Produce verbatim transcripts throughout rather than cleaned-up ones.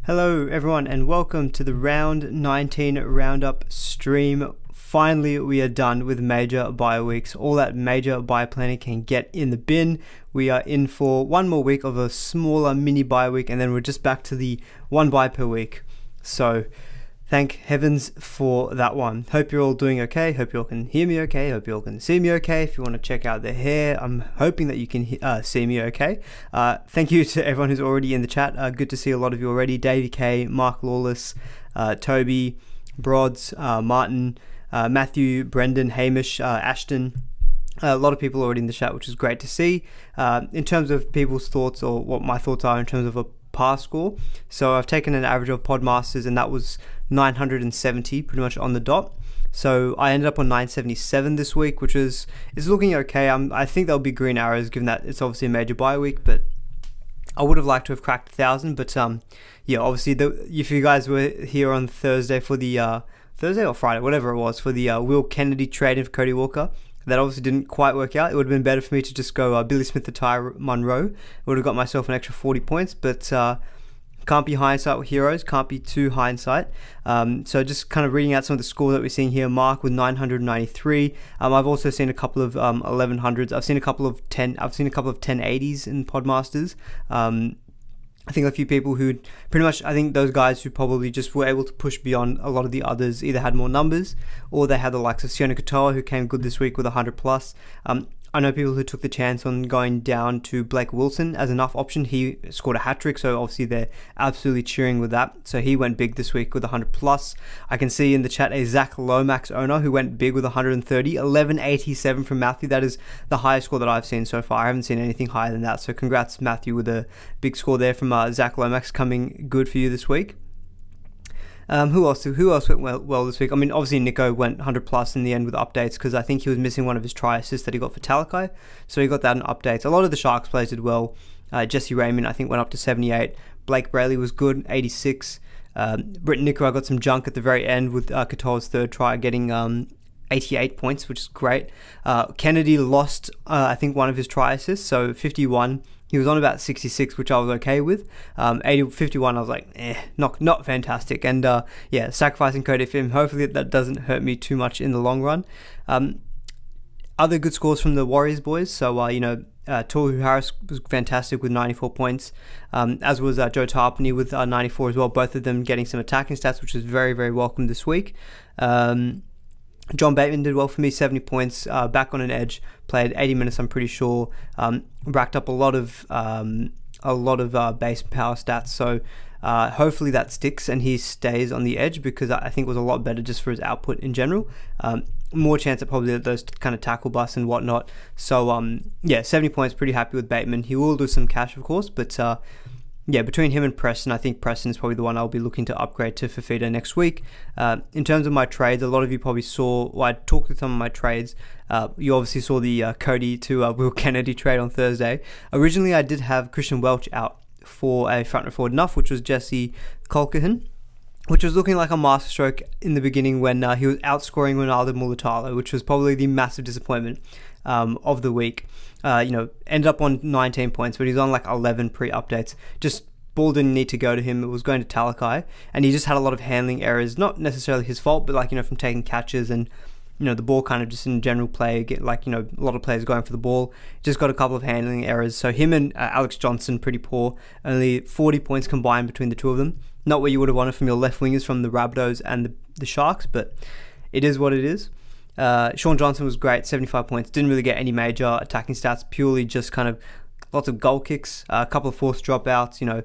Hello everyone and welcome to the round nineteen roundup stream. Finally we are done with major bye weeks. All that major bye planning can get in the bin. We are in for one more week of a smaller mini bye week and then we're just back to the one bye per week. So thank heavens for that one. Hope you're all doing okay. Hope you all can hear me okay. Hope you all can see me okay. If you want to check out the hair, I'm hoping that you can uh, see me okay. Uh, thank you to everyone who's already in the chat. Uh, good to see a lot of you already. Davey K, Mark Lawless, uh, Toby, Broads, uh, Martin, uh, Matthew, Brendan, Hamish, uh, Ashton. Uh, a lot of people already in the chat, which is great to see. Uh, in terms of people's thoughts or what my thoughts are in terms of a par score. So I've taken an average of Podmasters and that was nine hundred seventy pretty much on the dot. So I ended up on nine seventy-seven this week, which is is looking okay. Um, I think there'll be green arrows given that it's obviously a major bye week, but I would have liked to have cracked a thousand. But um, yeah, obviously the, if you guys were here on Thursday for the uh, Thursday or Friday, whatever it was, for the uh, Will Kennedy trade in for Cody Walker, that obviously didn't quite work out. It would have been better for me to just go uh, Billy Smith to Ty Monroe. It would have got myself an extra forty points, but uh, can't be hindsight with heroes, can't be too hindsight. Um, so just kind of reading out some of the scores that we're seeing here. Mark with nine hundred ninety-three. Um, I've also seen a couple of um, eleven hundreds. I've seen a couple of ten. I've seen a couple of ten eighties in Podmasters. Um, I think a few people who pretty much, I think those guys who probably just were able to push beyond a lot of the others either had more numbers or they had the likes of Sione Katoa who came good this week with one hundred plus. Um, I know people who took the chance on going down to Blake Wilson as enough option. He scored a hat-trick, so obviously they're absolutely cheering with that. So he went big this week with one hundred plus. I can see in the chat a Zach Lomax owner who went big with one hundred thirty. eleven eighty-seven from Matthew. That is the highest score that I've seen so far. I haven't seen anything higher than that. So congrats, Matthew, with a big score there from uh, Zach Lomax coming good for you this week. Um, who else? Who else went well, well this week? I mean, obviously Nico went one hundred plus in the end with updates because I think he was missing one of his try assists that he got for Talakai, so he got that in updates. A lot of the Sharks players did well. Uh, Jesse Raymond I think went up to seventy-eight. Blake Brayley was good, eighty-six. Um, Britton Nico, I got some junk at the very end with uh, Katoa's third try, getting um, eighty-eight points, which is great. Uh, Kennedy lost uh, I think one of his try assists, so fifty-one. He was on about sixty-six, which I was okay with. Um, eighty, fifty-one, I was like, eh, not not fantastic. And uh, yeah, sacrificing Cody for him. Hopefully that doesn't hurt me too much in the long run. Um, other good scores from the Warriors boys. So, uh, you know, uh, Tohu Harris was fantastic with ninety-four points, um, as was uh, Joe Tarpany with uh, ninety-four as well. Both of them getting some attacking stats, which is very, very welcome this week. Um, John Bateman did well for me, seventy points, uh, back on an edge, played eighty minutes, I'm pretty sure, um, racked up a lot of um, a lot of uh, base power stats, so uh, hopefully that sticks and he stays on the edge because I think it was a lot better just for his output in general. Um, more chance at probably those kind of tackle busts and whatnot, so um, yeah, seventy points, pretty happy with Bateman. He will lose some cash, of course, but uh, yeah, between him and Preston, I think Preston is probably the one I'll be looking to upgrade to Fafita next week. Uh, in terms of my trades, a lot of you probably saw, well, I talked to some of my trades. Uh, you obviously saw the uh, Cody to uh, Will Kennedy trade on Thursday. Originally, I did have Christian Welch out for a front row forward enough, which was Jesse Colquhoun, which was looking like a masterstroke in the beginning when uh, he was outscoring Ronaldo Mulitalo, which was probably the massive disappointment um, of the week. Uh, you know, ended up on nineteen points, but he's on like eleven pre-updates. Just ball didn't need to go to him. It was going to Talakai, and he just had a lot of handling errors. Not necessarily his fault, but like, you know, from taking catches and, you know, the ball kind of just in general play, get like, you know, a lot of players going for the ball. Just got a couple of handling errors. So him and uh, Alex Johnson, pretty poor. Only forty points combined between the two of them. Not what you would have wanted from your left wingers from the Rabbitohs and the, the Sharks, but it is what it is. Uh, Sean Johnson was great, seventy-five points. Didn't really get any major attacking stats, purely just kind of lots of goal kicks, uh, a couple of forced dropouts, you know,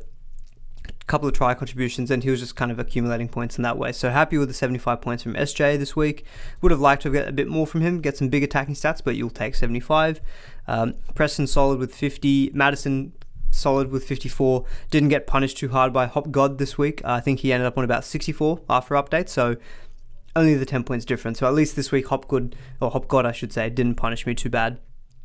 a couple of try contributions, and he was just kind of accumulating points in that way. So happy with the seventy-five points from S J this week. Would have liked to get a bit more from him, get some big attacking stats, but you'll take seventy-five. Um, Preston solid with fifty. Madison solid with fifty-four. Didn't get punished too hard by Hop God this week. Uh, I think he ended up on about sixty-four after update, so only the ten points difference. So at least this week Hopgood, or Hopgod I should say, didn't punish me too bad.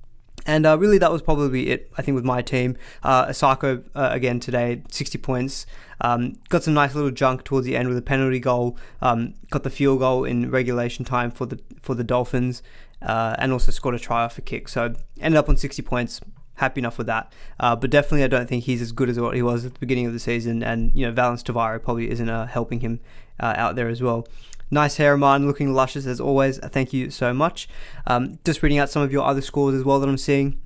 And uh, really that was probably it, I think, with my team. Uh, Asako, uh, again today, sixty points. Um, got some nice little junk towards the end with a penalty goal. Um, got the field goal in regulation time for the for the Dolphins. Uh, and also scored a try off a kick. So ended up on sixty points. happy enough with that. Uh, but definitely, I don't think he's as good as what he was at the beginning of the season. And, you know, Valence Tavaro probably isn't uh, helping him uh, out there as well. Nice hair, man, looking luscious as always. Thank you so much. Um, just reading out some of your other scores as well that I'm seeing.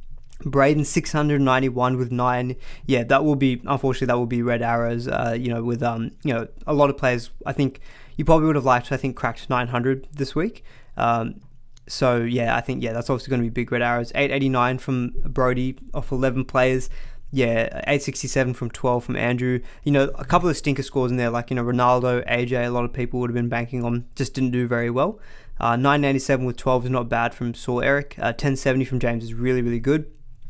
Braden six hundred ninety-one with nine. Yeah, that will be, unfortunately, that will be red arrows. Uh, you know, with um, you know, a lot of players. I think you probably would have liked. I think cracked nine hundred this week. Um, so yeah, I think yeah, that's obviously going to be big red arrows. eight eighty-nine from Brody off eleven players. Yeah, eight sixty-seven from twelve from Andrew. You know, a couple of stinker scores in there, like, you know, Ronaldo, A J, a lot of people would have been banking on, just didn't do very well. Uh, nine ninety-seven with twelve is not bad from Saul Eric. Uh, ten seventy from James is really, really good.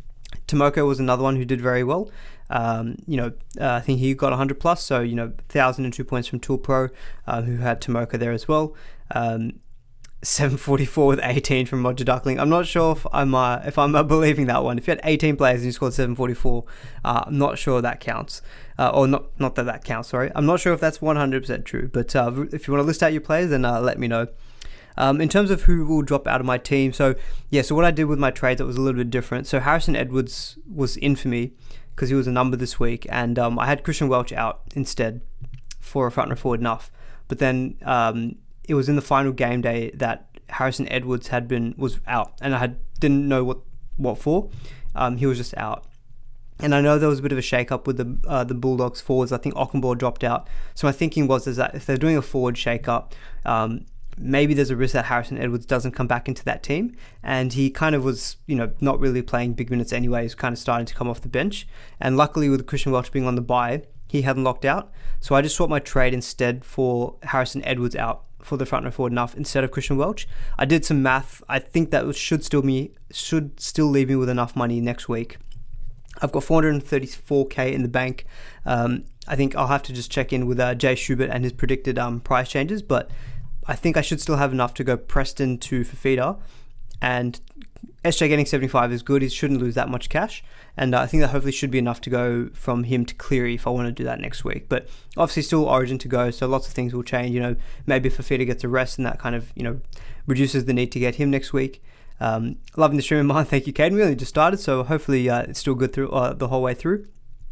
Tomoko was another one who did very well. Um, you know, uh, I think he got one hundred plus, so, you know, one thousand two points from Tool Pro, uh, who had Tomoko there as well. Um, seven forty-four with eighteen from Roger Duckling. I'm not sure if I'm uh, if I'm uh, believing that one. If you had eighteen players and you scored seven forty-four, uh, I'm not sure that counts. Uh, or not not that that counts, sorry. I'm not sure if that's one hundred percent true, but uh, if you want to list out your players, then uh, let me know. Um, in terms of who will drop out of my team, so yeah, so what I did with my trades, that was a little bit different. So Harrison Edwards was in for me because he was a number this week, and um, I had Christian Welch out instead for a front row forward enough. But then um, it was in the final game day that Harrison Edwards had been was out, and I had didn't know what what for. Um, he was just out. And I know there was a bit of a shake-up with the uh, the Bulldogs forwards. I think Ockenbaugh dropped out. So my thinking was is that if they're doing a forward shake-up, um, maybe there's a risk that Harrison Edwards doesn't come back into that team. And he kind of was, you know, not really playing big minutes anyway. He's kind of starting to come off the bench. And luckily with Christian Welch being on the bye, he hadn't locked out. So I just swapped my trade instead for Harrison Edwards out for the front row forward enough instead of Christian Welch. I did some math. I think that should still me should still leave me with enough money next week. I've got four hundred thirty-four K in the bank. Um, I think I'll have to just check in with uh, Jay Schubert and his predicted um, price changes, but I think I should still have enough to go Preston to Fafita, and S J getting seventy-five is good. He shouldn't lose that much cash, and uh, I think that hopefully should be enough to go from him to Cleary if I want to do that next week. But obviously still Origin to go, so lots of things will change. You know, maybe Fafita gets a rest, and that kind of, you know, reduces the need to get him next week. Um, loving the stream in mind. Thank you, Caden. We only just started, so hopefully uh, it's still good through uh, the whole way through.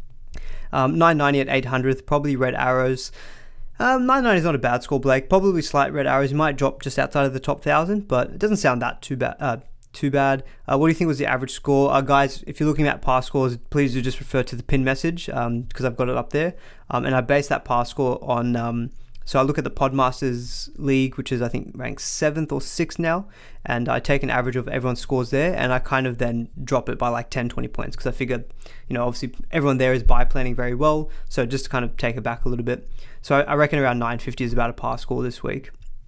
Um, nine ninety at eight hundredth, probably red arrows. Um, nine ninety is not a bad score, Blake. Probably slight red arrows. You might drop just outside of the top thousand, but it doesn't sound that too bad. Uh, too bad. Uh, what do you think was the average score? Uh, guys, if you're looking at past scores, please do just refer to the pin message because um, I've got it up there. Um, and I base that past score on... Um, So I look at the Podmasters League, which is I think ranked seventh or sixth now, and I take an average of everyone's scores there, and I kind of then drop it by like ten, twenty points because I figured, you know, obviously everyone there is buy planning very well, so just to kind of take it back a little bit. So I reckon around nine fifty is about a pass score this week.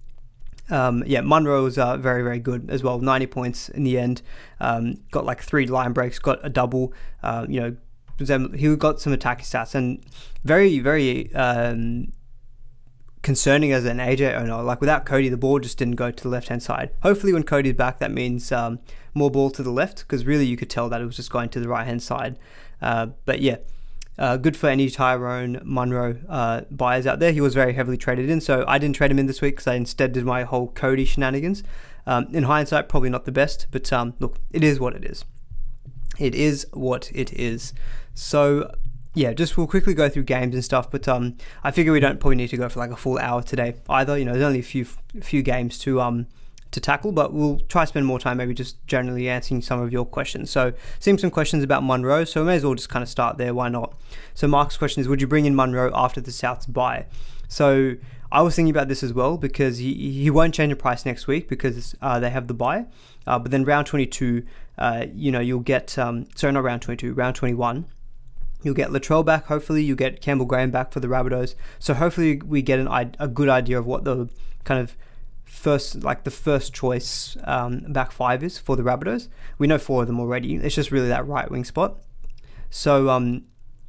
Um, yeah, Munro was uh, very, very good as well, ninety points in the end. Um, got like three line breaks, got a double, uh, you know, he got some attacking stats, and very, very... Um, concerning as an A J owner. Like without Cody, the ball just didn't go to the left hand side. Hopefully when Cody's back, that means um, more ball to the left, because really you could tell that it was just going to the right hand side. Uh, but yeah, uh, good for any Tyrone Munro uh, buyers out there. He was very heavily traded in, so I didn't trade him in this week because I instead did my whole Cody shenanigans. Um, in hindsight, probably not the best, but um, look, it is what it is. It is what it is. So yeah, just we'll quickly go through games and stuff, but um, I figure we don't probably need to go for like a full hour today either. You know, there's only a few few games to um to tackle, but we'll try to spend more time maybe just generally answering some of your questions. So seeing some questions about Munro, so we may as well just kind of start there. Why not? So Mark's question is, would you bring in Munro after the South's bye? So I was thinking about this as well because he he won't change the price next week because uh, they have the bye, uh, but then round twenty-two, uh, you know, you'll get um sorry not round twenty-two, round twenty-one. You'll get Latrell back, hopefully. You'll get Campbell Graham back for the Rabbitohs. So hopefully we get an a good idea of what the kind of first, like the first choice um, back five is for the Rabbitohs. We know four of them already. It's just really that right wing spot. So um,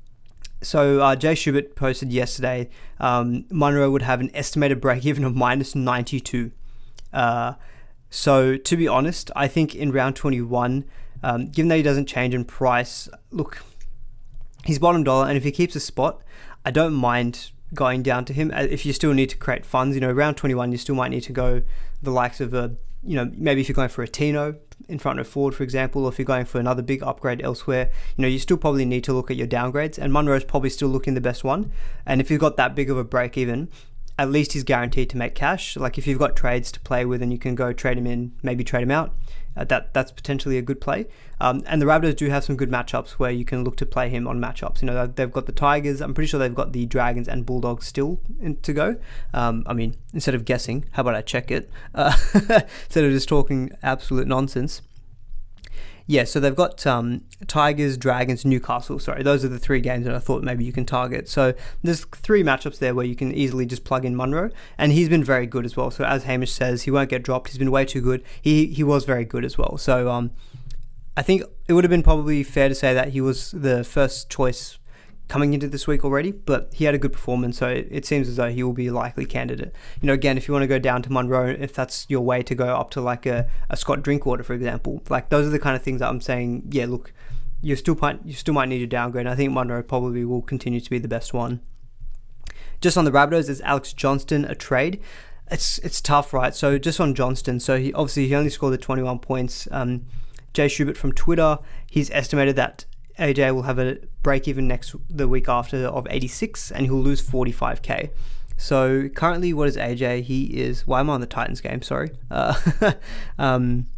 so uh, Jay Schubert posted yesterday, um, Munro would have an estimated break-even of minus ninety-two. Uh, so to be honest, I think in round twenty-one, um, given that he doesn't change in price, look, he's bottom dollar, and if he keeps a spot, I don't mind going down to him. If you still need to create funds, you know, round twenty-one, you still might need to go the likes of a, you know, maybe if you're going for a Tino in front of Ford, for example, or if you're going for another big upgrade elsewhere, you know, you still probably need to look at your downgrades, and Munro's probably still looking the best one. And if you've got that big of a break even, at least he's guaranteed to make cash. Like if you've got trades to play with and you can go trade him in, maybe trade him out, uh, that that's potentially a good play. Um, and the Rabbitohs do have some good matchups where you can look to play him on matchups. You know, they've got the Tigers. I'm pretty sure they've got the Dragons and Bulldogs still in, to go. Um, I mean, instead of guessing, how about I check it? Uh, instead of just talking absolute nonsense. Yeah, so they've got um, Tigers, Dragons, Newcastle. Sorry, those are the three games that I thought maybe you can target. So there's three matchups there where you can easily just plug in Munro, and he's been very good as well. So as Hamish says, he won't get dropped. He's been way too good. He he was very good as well. So um, I think it would have been probably fair to say that he was the first choice coming into this week already, but he had a good performance, so it, it seems as though he will be a likely candidate. You know, again, if you want to go down to Munro, if that's your way to go up to like a, a Scott Drinkwater, for example, like those are the kind of things that I'm saying, yeah, look, you still might, you still might need to downgrade, and I think Munro probably will continue to be the best one. Just on the Rabbitohs, there's Alex Johnston, a trade. It's it's tough, right? So just on Johnston, so he obviously he only scored the twenty-one points. Um, Jay Schubert from Twitter, he's estimated that A J will have a break even next the week after of eighty-six, and he'll lose forty-five K. So currently, what is A J? He is. Why am I on the Titans game? Sorry. Uh, um,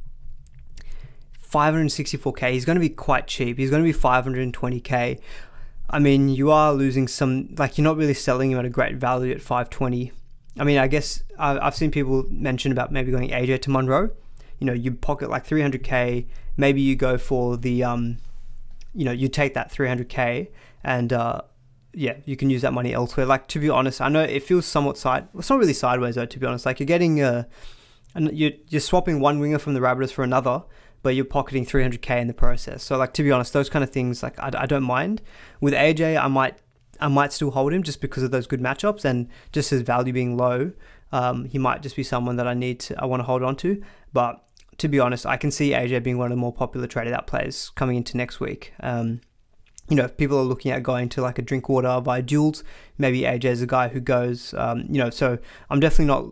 five hundred sixty-four K. He's going to be quite cheap. He's going to be five hundred twenty K. I mean, you are losing some. Like you're not really selling him at a great value at five twenty. I mean, I guess I've seen people mention about maybe going A J to Munro. You know, you pocket like three hundred K. Maybe you go for the um. You know, you take that three hundred K and uh, yeah, you can use that money elsewhere. Like, to be honest, I know it feels somewhat side. Well, it's not really sideways though, to be honest. Like you're getting, uh, and you're you're swapping one winger from the Rabbitohs for another, but you're pocketing three hundred K in the process. So like, to be honest, those kind of things, like I, I don't mind. With A J, I might I might still hold him just because of those good matchups and just his value being low. Um, he might just be someone that I need to I want to hold on to, but. To be honest, I can see A J being one of the more popular traded out players coming into next week. Um, you know, if people are looking at going to like a Drinkwater via duels, maybe A J is a guy who goes, um, you know, so I'm definitely not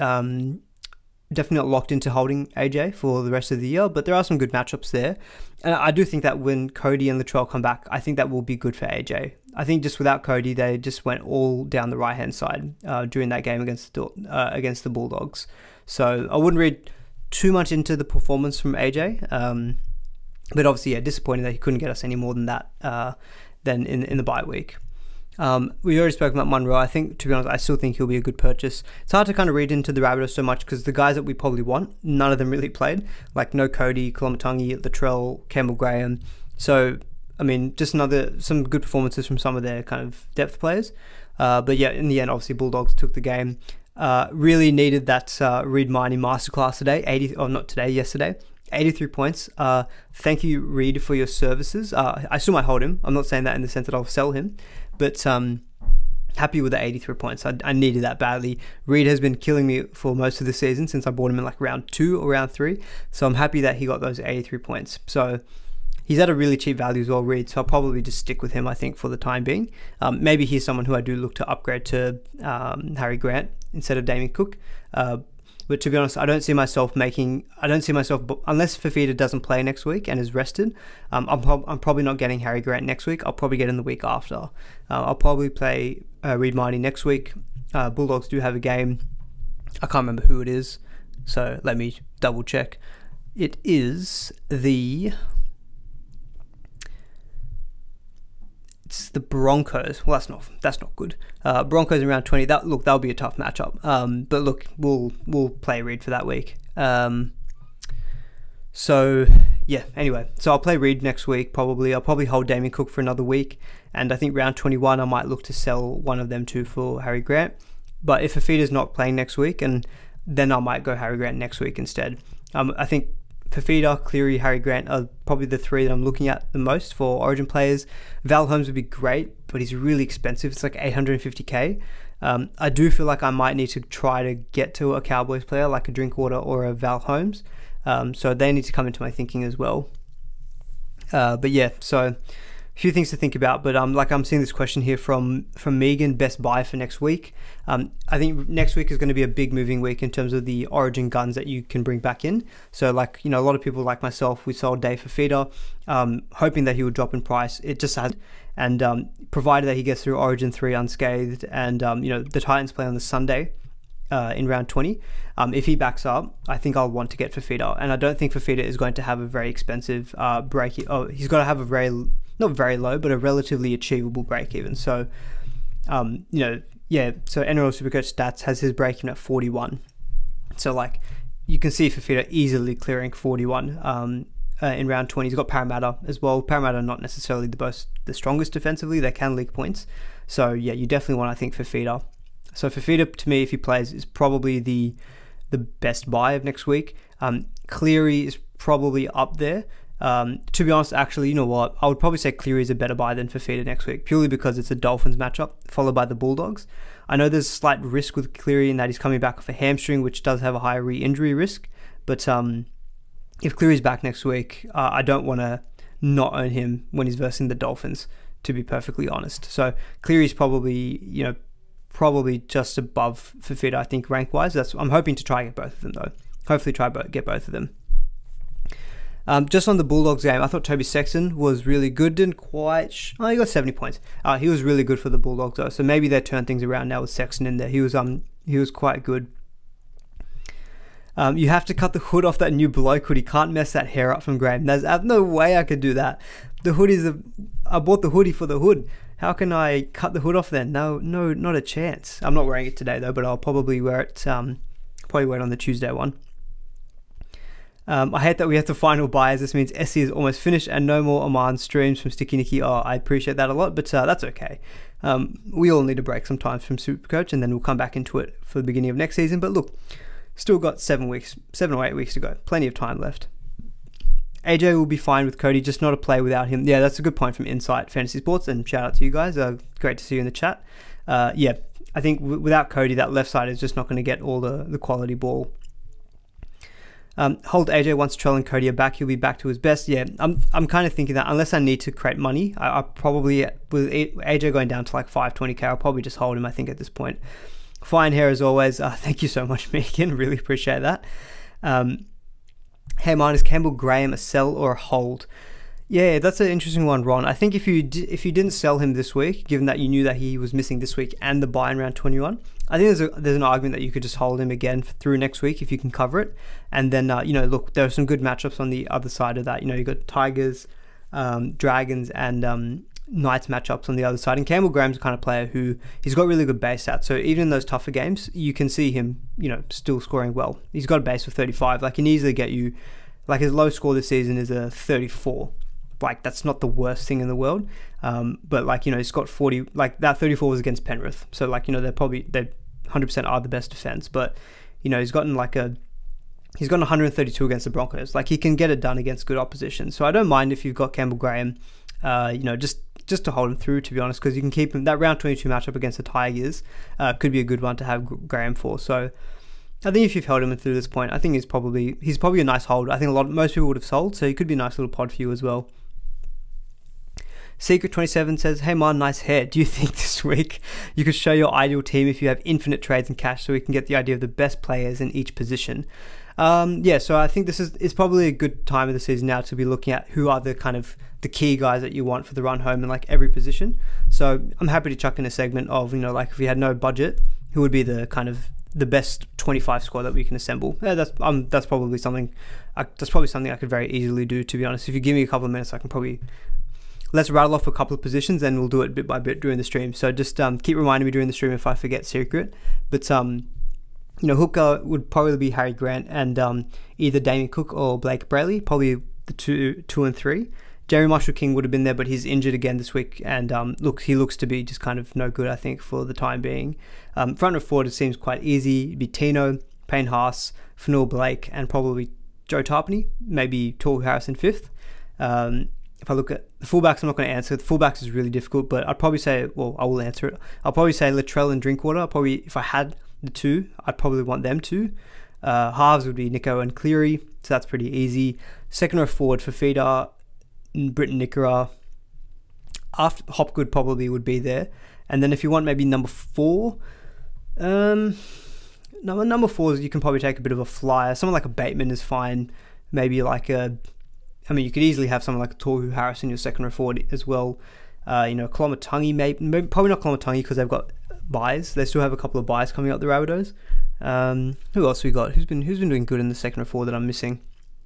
um, definitely not locked into holding A J for the rest of the year, but there are some good matchups there. And I do think that when Cody and Latrell come back, I think that will be good for A J. I think just without Cody, they just went all down the right-hand side uh, during that game against the, uh, against the Bulldogs. So I wouldn't read too much into the performance from A J, um, but obviously, yeah, disappointing that he couldn't get us any more than that uh, than in in the bye week. Um, we already spoke about Munro. I think, to be honest, I still think he'll be a good purchase. It's hard to kind of read into the Rabbitohs so much because the guys that we probably want, none of them really played. Like no Cody, Koloamatangi, Latrell, Campbell Graham. So, I mean, just another some good performances from some of their kind of depth players. Uh, but yeah, in the end, obviously, Bulldogs took the game. Uh, really needed that uh, Reed Miney masterclass today, eighty, or not today, yesterday, eighty-three points. Uh, thank you, Reed, for your services. Uh, I still might hold him. I'm not saying that in the sense that I'll sell him, but um, happy with the eighty-three points. I, I needed that badly. Reed has been killing me for most of the season since I bought him in like round two or round three. So I'm happy that he got those eighty-three points. So he's at a really cheap value as well, Reed. So I'll probably just stick with him, I think, for the time being. Um, maybe he's someone who I do look to upgrade to um, Harry Grant instead of Damien Cook. Uh, but to be honest, I don't see myself making, I don't see myself, unless Fifita doesn't play next week and is rested, um, I'm, prob- I'm probably not getting Harry Grant next week. I'll probably get him the week after. Uh, I'll probably play uh, Reed Miney next week. Uh, Bulldogs do have a game. I can't remember who it is, so let me double check. It is the... It's the Broncos. Well, that's not that's not good. Uh, Broncos in round twenty. That look, that'll be a tough matchup. Um, but look, we'll we'll play Reed for that week. Um, so yeah. Anyway, so I'll play Reed next week. Probably I'll probably hold Damien Cook for another week, and I think round twenty-one I might look to sell one of them two for Harry Grant. But if Fifita's not playing next week, and then I might go Harry Grant next week instead. Um, I think Fifita, Cleary, Harry Grant are probably the three that I'm looking at the most for Origin players. Val Holmes would be great, but he's really expensive. It's like eight hundred fifty K. Um, I do feel like I might need to try to get to a Cowboys player like a Drinkwater or a Val Holmes. Um, so they need to come into my thinking as well. Uh, but yeah, so few things to think about, but um, like I'm seeing this question here from from Megan, best buy for next week. Um, I think next week is going to be a big moving week in terms of the Origin guns that you can bring back in. So like, you know, a lot of people like myself, we sold Dave Fifita, um, hoping that he would drop in price. It just has, and um, provided that he gets through Origin three unscathed, and um, you know, the Titans play on the Sunday. Uh, in round twenty, um, if he backs up, I think I'll want to get Fifita, and I don't think Fifita is going to have a very expensive uh, break. Oh, he's got to have a very, not very low, but a relatively achievable break even. So, um, you know, yeah. So N R L Supercoach Stats has his break even at forty-one. So like, you can see Fifita easily clearing forty-one um, uh, in round twenty. He's got Parramatta as well. Parramatta are not necessarily the most, the strongest defensively. They can leak points. So yeah, you definitely want, I think, Fifita. So Fifita, to me, if he plays, is probably the the best buy of next week. Um, Cleary is probably up there. Um, to be honest, actually, you know what? I would probably say Cleary is a better buy than Fifita next week, purely because it's a Dolphins matchup, followed by the Bulldogs. I know there's a slight risk with Cleary in that he's coming back off a hamstring, which does have a higher re-injury risk. But um, if Cleary's back next week, uh, I don't want to not own him when he's versing the Dolphins, to be perfectly honest. So Cleary's probably, you know, probably just above Fifita, I think, rank-wise. That's I'm hoping to try and get both of them, though. Hopefully try to get both of them. Um, just on the Bulldogs game, I thought Toby Sexton was really good. Didn't quite... Sh oh, he got seventy points. Uh, he was really good for the Bulldogs, though. So maybe they turned things around now with Sexton in there. He was um he was quite good. Um, you have to cut the hood off that new bloke hoodie. Can't mess that hair up from Graham. There's uh, no way I could do that. The hood is a... I bought the hoodie for the hood. How can I cut the hood off then? No, no, not a chance. I'm not wearing it today though, but I'll probably wear it. Um, probably wear it on the Tuesday one. Um, I hate that we have to final buys. This means S C is almost finished and no more Oman streams from Sticky Nicky. Oh, I appreciate that a lot, but uh, that's okay. Um, we all need a break sometimes from Supercoach, and then we'll come back into it for the beginning of next season. But look, still got seven weeks, seven or eight weeks to go. Plenty of time left. A J will be fine with Cody, just not a play without him. Yeah, that's a good point from Insight Fantasy Sports, and shout out to you guys. Uh, great to see you in the chat. Uh, yeah, I think w without Cody, that left side is just not going to get all the, the quality ball. Um, hold A J once Trell and Cody are back, he'll be back to his best. Yeah, I'm I'm kind of thinking that unless I need to create money, I, I probably, with A J going down to like five twenty K, I'll probably just hold him, I think, at this point. Fine hair as always. Uh, thank you so much, Megan. Really appreciate that. Um, Hey man, is Campbell Graham a sell or a hold? Yeah, that's an interesting one, Ron. I think if you di if you didn't sell him this week, given that you knew that he was missing this week and the buy in round twenty-one, I think there's a, there's an argument that you could just hold him again through next week if you can cover it. And then uh, you know, look, there are some good matchups on the other side of that. You know, you got Tigers, um, Dragons, and um, Knights matchups on the other side. And Campbell Graham's the kind of player who he's got really good base stats. So even in those tougher games, you can see him, you know, still scoring well. He's got a base of thirty-five. Like, he can easily get you, like, his low score this season is a thirty-four. Like, that's not the worst thing in the world. Um, but like, you know, he's got forty, like that thirty-four was against Penrith. So like, you know, they're probably, they one hundred percent are the best defense, but you know, he's gotten like a, he's gotten one hundred thirty-two against the Broncos. Like, he can get it done against good opposition. So I don't mind if you've got Campbell Graham, uh, you know, just, just to hold him through, to be honest, because you can keep him, that round twenty-two matchup against the Tigers uh, could be a good one to have Graham for. So I think if you've held him through this point, I think he's probably, he's probably a nice hold. I think a lot, most people would have sold, so he could be a nice little pod for you as well. Secret twenty-seven says, hey man, nice hair. Do you think this week you could show your ideal team if you have infinite trades and cash so we can get the idea of the best players in each position? Um, yeah, so I think this is it's probably a good time of the season now to be looking at who are the kind of the key guys that you want for the run home in like every position. So I'm happy to chuck in a segment of, you know, like if we had no budget, who would be the kind of the best twenty-five squad that we can assemble. Yeah, that's um that's probably something I, that's probably something I could very easily do, to be honest. If you give me a couple of minutes, I can probably, let's rattle off a couple of positions and we'll do it bit by bit during the stream. So just um, keep reminding me during the stream if I forget Secret. But, um, you know, hooker would probably be Harry Grant and um, either Damien Cook or Blake Brayley, probably the two, two and three. Jerry Marshall King would have been there, but he's injured again this week. And um, look, he looks to be just kind of no good, I think, for the time being. Um, front and forward, it seems quite easy. It'd be Tino, Payne Haas, Fanua Blake, and probably Joe Tarpany, maybe Toru Harrison fifth. Um, If I look at the fullbacks, I'm not going to answer. The fullbacks is really difficult, but I'd probably say, well, I will answer it. I'll probably say Latrell and Drinkwater. I'll probably, if I had the two, I'd probably want them two. Uh, halves would be Nico and Cleary, so that's pretty easy. Second row forward for Fifita, Britton Nikora. After Hopgood probably would be there. And then if you want maybe number four, um, number, number four, you can probably take a bit of a flyer. Someone like a Bateman is fine. Maybe like a, I mean, you could easily have someone like a Tohu Harris in your second row forward as well. Uh, you know, Koloamatangi, maybe, maybe probably not Koloamatangi because they've got buys. They still have a couple of buys coming up the Rabbitohs. Um, who else we got? Who's been who's been doing good in the second row forward that I'm missing?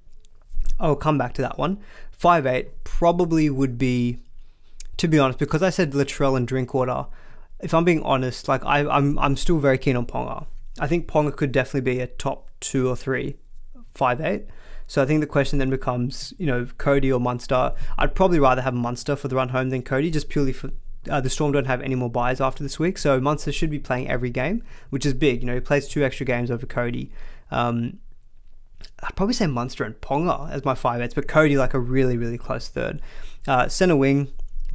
I'll come back to that one. five eight probably would be, to be honest, because I said Latrell and Drinkwater. If I'm being honest, like I, I'm I'm still very keen on Ponga. I think Ponga could definitely be a top two or three, five eight. So I think the question then becomes, you know, Cody or Munster. I'd probably rather have Munster for the run home than Cody, just purely for uh, the Storm don't have any more buys after this week. So Munster should be playing every game, which is big. You know, he plays two extra games over Cody. Um, I'd probably say Munster and Ponga as my five eights, but Cody like a really, really close third. Uh, center wing,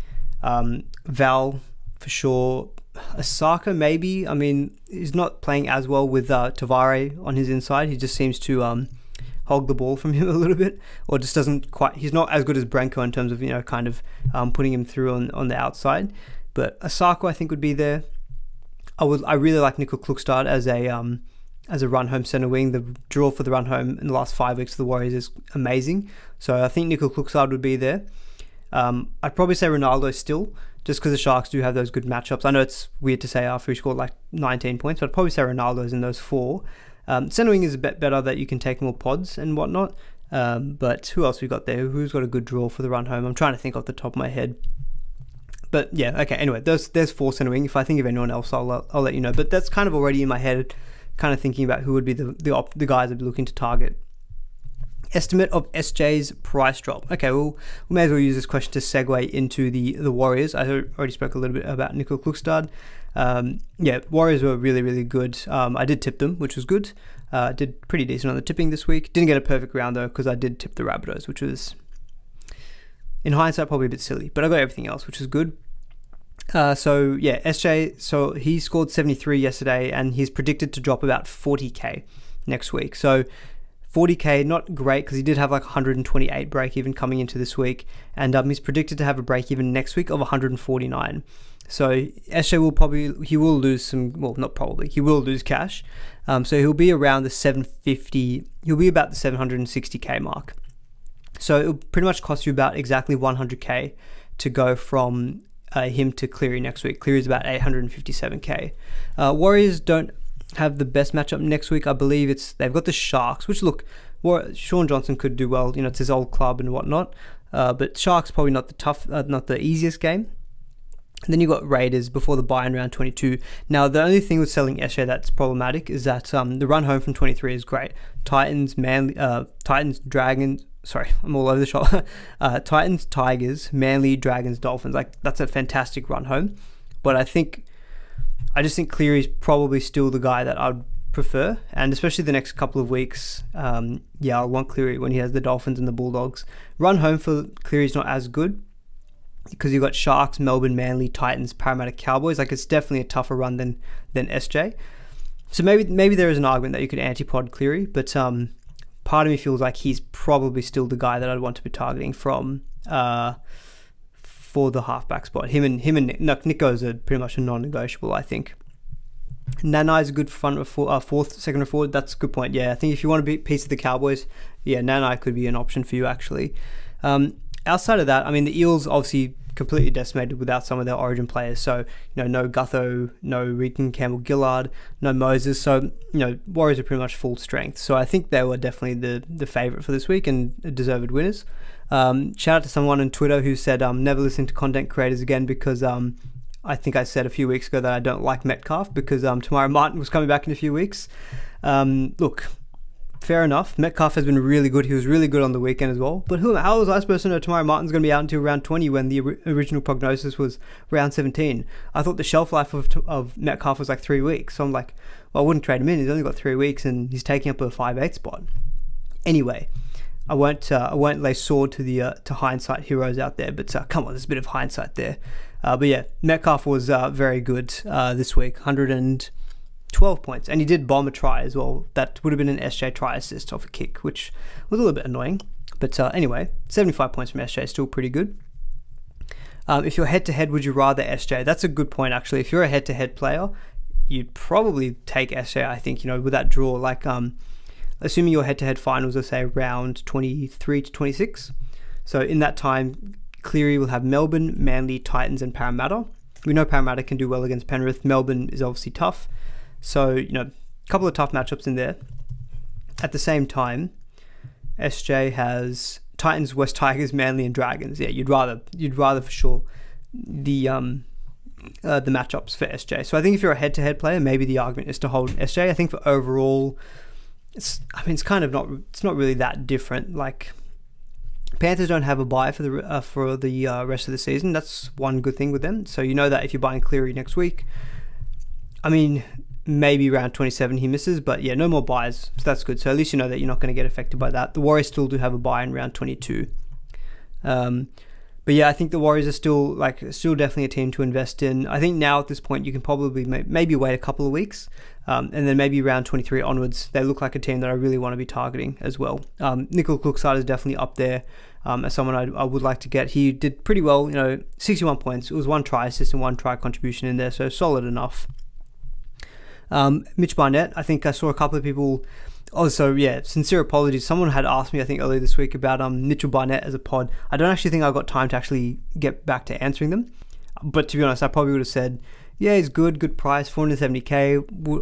um, Val for sure. Asaka maybe. I mean, he's not playing as well with uh, Tavare on his inside. He just seems to um, hog the ball from him a little bit, or just doesn't quite. He's not as good as Branko in terms of, you know, kind of um, putting him through on, on the outside. But Asako I think would be there. I would. I really like Nickel Klukstad as a um, as a run home center wing. The draw for the run home in the last five weeks of the Warriors is amazing. So I think Nickel Klukstad would be there. Um, I'd probably say Ronaldo still, just because the Sharks do have those good matchups. I know it's weird to say after he scored like nineteen points, but I'd probably say Ronaldo's in those four. Um, center wing is a bit better that you can take more pods and whatnot. Um, but who else we got there? Who's got a good draw for the run home? I'm trying to think off the top of my head. But yeah, okay. Anyway, there's there's four center wing. If I think of anyone else, I'll I'll let you know. But that's kind of already in my head, kind of thinking about who would be the the, op- the guys I'd be looking to target. Estimate of S J's price drop. Okay, well, we may as well use this question to segue into the, the Warriors. I already spoke a little bit about Nickel Klukstad. Um, yeah, Warriors were really, really good. Um, I did tip them, which was good. Uh, did pretty decent on the tipping this week. Didn't get a perfect round, though, because I did tip the Rabbitohs, which was, in hindsight, probably a bit silly. But I got everything else, which was good. Uh, so, yeah, S J, so he scored seventy-three yesterday, and he's predicted to drop about forty K next week. So, forty K, not great because he did have like one hundred twenty-eight break even coming into this week, and um, he's predicted to have a break even next week of one hundred forty-nine. So S J will probably, he will lose some, well, not probably, he will lose cash. Um, so he'll be around the seven fifty, he'll be about the seven hundred sixty K mark. So it'll pretty much cost you about exactly one hundred K to go from uh, him to Cleary next week. Cleary's about eight hundred fifty-seven K. Uh, Warriors don't have the best matchup next week. I believe it's they've got the Sharks, which look, War- Sean Johnson could do well. You know, it's his old club and whatnot. Uh, but Sharks probably not the tough, uh, not the easiest game. And then you got Raiders before the bye in round twenty-two. Now the only thing with selling S J that's problematic is that um, the run home from twenty-three is great. Titans, Manly, uh, Titans, Dragons. Sorry, I'm all over the shop. uh, Titans, Tigers, Manly, Dragons, Dolphins. Like that's a fantastic run home. But I think. I just think Cleary's probably still the guy that I'd prefer, and especially the next couple of weeks, um, yeah, I'll want Cleary when he has the Dolphins and the Bulldogs. Run home for Cleary's not as good because you've got Sharks, Melbourne, Manly, Titans, Parramatta, Cowboys. Like it's definitely a tougher run than than S J. So maybe maybe there is an argument that you could anti-pod Cleary, but um, part of me feels like he's probably still the guy that I'd want to be targeting from. Uh, for the halfback spot. Him and him and Nick, no, Nico's are pretty much a non-negotiable, I think. Nanai is a good front of uh, fourth, second or forward. That's a good point. Yeah, I think if you want to be a piece of the Cowboys, yeah, Nanai could be an option for you actually. Um, outside of that, I mean, the Eels obviously completely decimated without some of their origin players. So, you know, no Gutho, no Regan Campbell-Gillard, no Moses. So, you know, Warriors are pretty much full strength. So I think they were definitely the, the favourite for this week and deserved winners. Um, shout out to someone on Twitter who said, um, never listen to content creators again because um, I think I said a few weeks ago that I don't like Metcalf because um, Tamari Martin was coming back in a few weeks. Um, look, fair enough. Metcalf has been really good. He was really good on the weekend as well. But who, how was I supposed to know Tamari Martin's going to be out until round twenty when the original prognosis was round seventeen? I thought the shelf life of, of Metcalf was like three weeks. So I'm like, well, I wouldn't trade him in. He's only got three weeks and he's taking up a five eight spot. Anyway, I won't uh, I won't lay sword to the uh, to hindsight heroes out there, but uh, come on, there's a bit of hindsight there. Uh, but yeah, Metcalf was uh, very good uh, this week, one hundred twelve points, and he did bomb a try as well. That would have been an S J try assist off a kick, which was a little bit annoying. But uh, anyway, seventy-five points from S J is still pretty good. Um, if you're head-to-head, would you rather S J? That's a good point, actually. If you're a head-to-head player, you'd probably take S J, I think, you know, with that draw. Like, um, assuming your head-to-head finals are, say, round twenty-three to twenty-six. So in that time, Cleary will have Melbourne, Manly, Titans, and Parramatta. We know Parramatta can do well against Penrith. Melbourne is obviously tough. So, you know, a couple of tough matchups in there. At the same time, S J has Titans, West Tigers, Manly, and Dragons. Yeah, you'd rather, you'd rather for sure the um uh, the matchups for S J. So I think if you're a head-to-head player, maybe the argument is to hold S J. I think for overall, it's I mean it's kind of not it's not really that different. Like, Panthers don't have a bye for the uh, for the uh, rest of the season. That's one good thing with them. So you know that if you're buying Cleary next week, I mean, maybe round twenty-seven he misses, but yeah, no more buys. So that's good. So at least you know that you're not going to get affected by that. The Warriors still do have a bye in round twenty-two. Um, but yeah, I think the Warriors are still like still definitely a team to invest in. I think now at this point you can probably may maybe wait a couple of weeks, um, and then maybe round twenty-three onwards they look like a team that I really want to be targeting as well. Um, Nickel Cookside is definitely up there. Um, as someone I, I would like to get. He did pretty well, you know, sixty-one points. It was one try assist and one try contribution in there, so solid enough. Um, Mitch Barnett, I think I saw a couple of people. Also, yeah, sincere apologies. Someone had asked me, I think earlier this week, about um, Mitchell Barnett as a pod. I don't actually think I got time to actually get back to answering them. But to be honest, I probably would have said, yeah, he's good, good price, four hundred seventy K.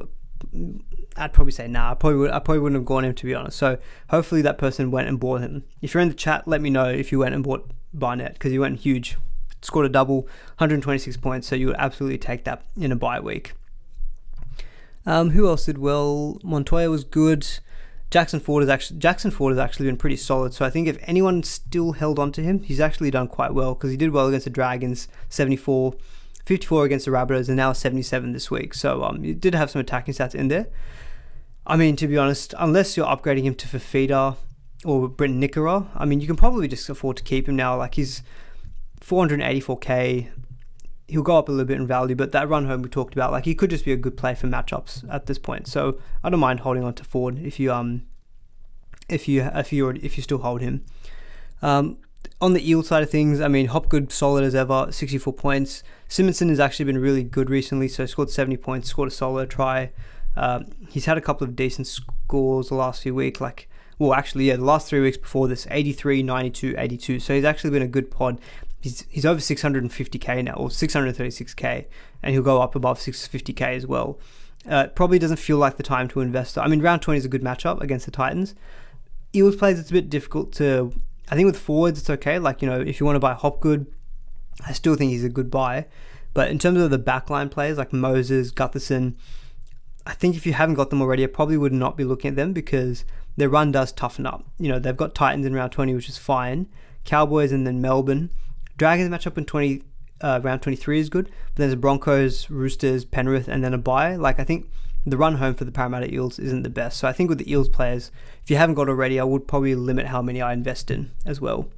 I'd probably say nah. I probably would, I probably wouldn't have gone him, to be honest. So hopefully that person went and bought him. If you're in the chat, let me know if you went and bought Barnett, because he went huge, scored a double, one hundred twenty-six points. So you would absolutely take that in a bye week. Um, who else did well? Montoya was good. Jackson Ford has actually Jackson Ford has actually been pretty solid. So I think if anyone still held on to him, he's actually done quite well, because he did well against the Dragons, seventy-four. fifty-four against the Rabbitohs, and now seventy-seven this week. So um, you did have some attacking stats in there. I mean, to be honest, unless you're upgrading him to Fafita or Britton Nikora, I mean, you can probably just afford to keep him now. Like, he's four hundred eighty-four K. He'll go up a little bit in value, but that run home we talked about, like, he could just be a good play for matchups at this point. So I don't mind holding on to Ford if you um if you if you if you still hold him. Um, on the Eel side of things, I mean, Hopgood solid as ever, sixty-four points. Simonson has actually been really good recently, so scored seventy points, scored a solo try. Um, he's had a couple of decent scores the last few weeks, like, well, actually, yeah, the last three weeks before this, eighty-three, ninety-two, eighty-two. So he's actually been a good pod. He's he's over six hundred fifty K now, or six hundred thirty-six K, and he'll go up above six hundred fifty K as well. Uh, probably doesn't feel like the time to invest. I mean, round twenty is a good matchup against the Titans. Eels plays, it's a bit difficult to. I think with forwards, it's okay. Like, you know, if you want to buy Hopgood, I still think he's a good buy. But in terms of the backline players like Moses, Gutherson, I think if you haven't got them already, I probably would not be looking at them, because their run does toughen up. You know, they've got Titans in round twenty, which is fine. Cowboys and then Melbourne. Dragons matchup in twenty, uh, round twenty-three is good. But there's Broncos, Roosters, Penrith, and then a bye. Like, I think the run home for the Parramatta Eels isn't the best. So I think with the Eels players, if you haven't got already, I would probably limit how many I invest in as well.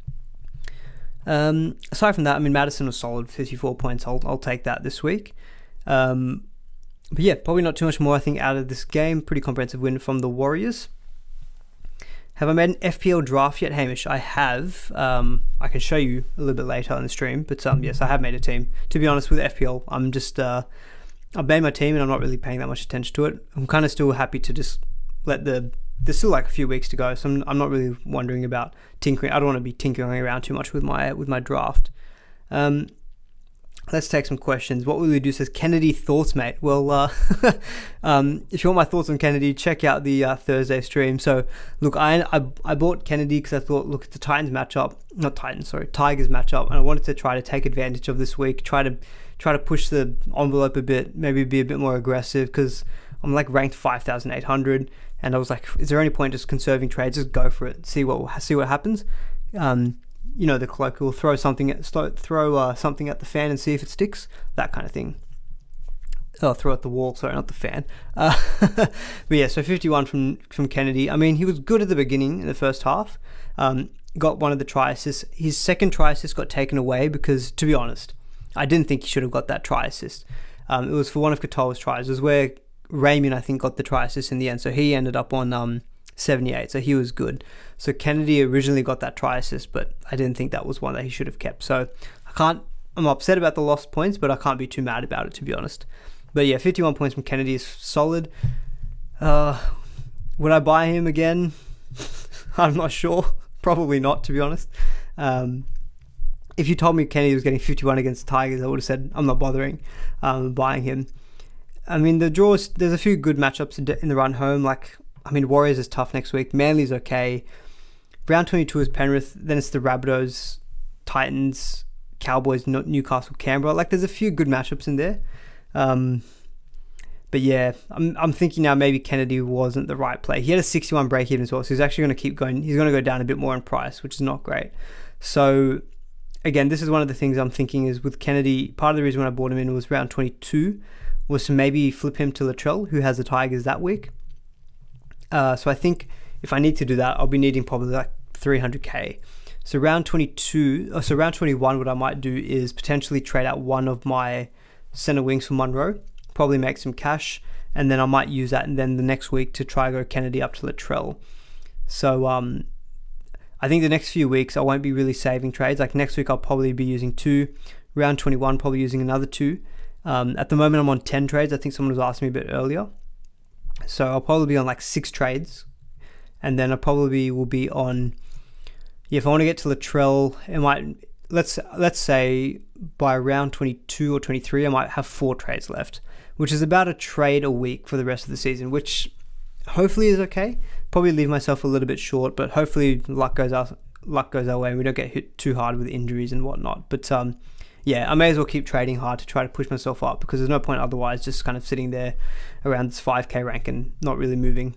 Um, aside from that, I mean, Madison was solid, fifty-four points. I'll, I'll take that this week. Um, but yeah, probably not too much more, I think, out of this game. Pretty comprehensive win from the Warriors. Have I made an F P L draft yet, Hamish? I have. Um, I can show you a little bit later on the stream. But um, yes, I have made a team. To be honest, with F P L, I'm just... Uh, I've made my team and I'm not really paying that much attention to it. I'm kind of still happy to just let the... There's still like a few weeks to go, so I'm, I'm not really wondering about tinkering. I don't want to be tinkering around too much with my with my draft. Um, let's take some questions. What will we do? Says Kennedy, thoughts, mate? Well, uh, um, if you want my thoughts on Kennedy, check out the uh, Thursday stream. So, look, I I, I bought Kennedy because I thought, look, it's the Titans matchup, not Titans, sorry, Tigers matchup, and I wanted to try to take advantage of this week, try to try to push the envelope a bit, maybe be a bit more aggressive, because I'm like ranked five thousand eight hundred, and I was like, is there any point just conserving trades? Just go for it, see what see what happens. Um, you know, the colloquial, throw something at throw uh, something at the fan and see if it sticks, that kind of thing. Oh, throw at the wall, sorry, not the fan. Uh, but yeah, so fifty-one from from Kennedy. I mean, he was good at the beginning in the first half. Um, got one of the try assists. His second try assist got taken away because, to be honest, I didn't think he should have got that try assist. Um, it was for one of Katoa's tries. It was where Raymond, I think, got the try assist in the end. So he ended up on um, seventy-eight. So he was good. So Kennedy originally got that try assist, but I didn't think that was one that he should have kept. So I can't, I'm upset about the lost points, but I can't be too mad about it, to be honest. But yeah, fifty-one points from Kennedy is solid. Uh, would I buy him again? I'm not sure. Probably not, to be honest. Um, if you told me Kennedy was getting fifty-one against the Tigers, I would have said I'm not bothering um, buying him. I mean, the draws, there's a few good matchups in the run home. Like, I mean, Warriors is tough next week. Manly's okay. Round twenty-two is Penrith. Then it's the Rabbitohs, Titans, Cowboys, Newcastle, Canberra. Like, there's a few good matchups in there. Um, but yeah, I'm I'm thinking now maybe Kennedy wasn't the right play. He had a sixty-one break even as well, so he's actually going to keep going. He's going to go down a bit more in price, which is not great. So again, this is one of the things I'm thinking is with Kennedy. Part of the reason when I bought him in was round twenty-two, was to maybe flip him to Latrell, who has the Tigers that week. Uh, so I think if I need to do that, I'll be needing probably like three hundred K. So round twenty-two, oh, so round twenty-one, what I might do is potentially trade out one of my center wings for Munro, probably make some cash, and then I might use that, and then the next week to try go Kennedy up to Latrell. So um, I think the next few weeks I won't be really saving trades. Like next week I'll probably be using two, round twenty-one probably using another two. Um, at the moment I'm on ten trades. I think someone was asking me a bit earlier. So I'll probably be on like six trades, and then I probably will be on, yeah, if I want to get to Latrell, it might, let's let's say by round twenty-two or twenty-three, I might have four trades left, which is about a trade a week for the rest of the season, which hopefully is okay. Probably leave myself a little bit short, but hopefully luck goes out, luck goes our way and we don't get hit too hard with injuries and whatnot. But um, yeah, I may as well keep trading hard to try to push myself up, because there's no point otherwise just kind of sitting there around this five K rank and not really moving.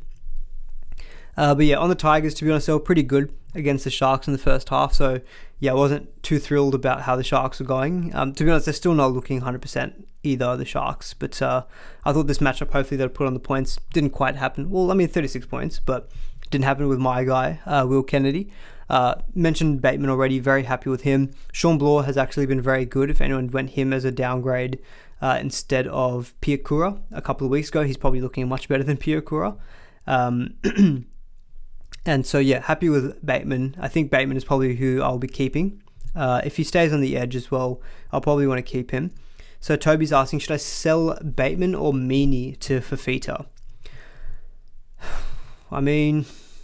Uh, but yeah, on the Tigers, to be honest, they were pretty good against the Sharks in the first half. So yeah, I wasn't too thrilled about how the Sharks were going. Um, to be honest, they're still not looking one hundred percent either, the Sharks. But uh, I thought this matchup, hopefully they'll put on the points. Didn't quite happen. Well, I mean, thirty-six points, but didn't happen with my guy, uh, Will Kennedy. Uh, mentioned Bateman already, very happy with him. Sean Bloor has actually been very good. If anyone went him as a downgrade uh, instead of Piakura a couple of weeks ago, he's probably looking much better than Piakura. Um, and so yeah, happy with Bateman. I think Bateman is probably who I'll be keeping. Uh, if he stays on the edge as well, I'll probably want to keep him. So Toby's asking, should I sell Bateman or Meaney to Fafita? I mean,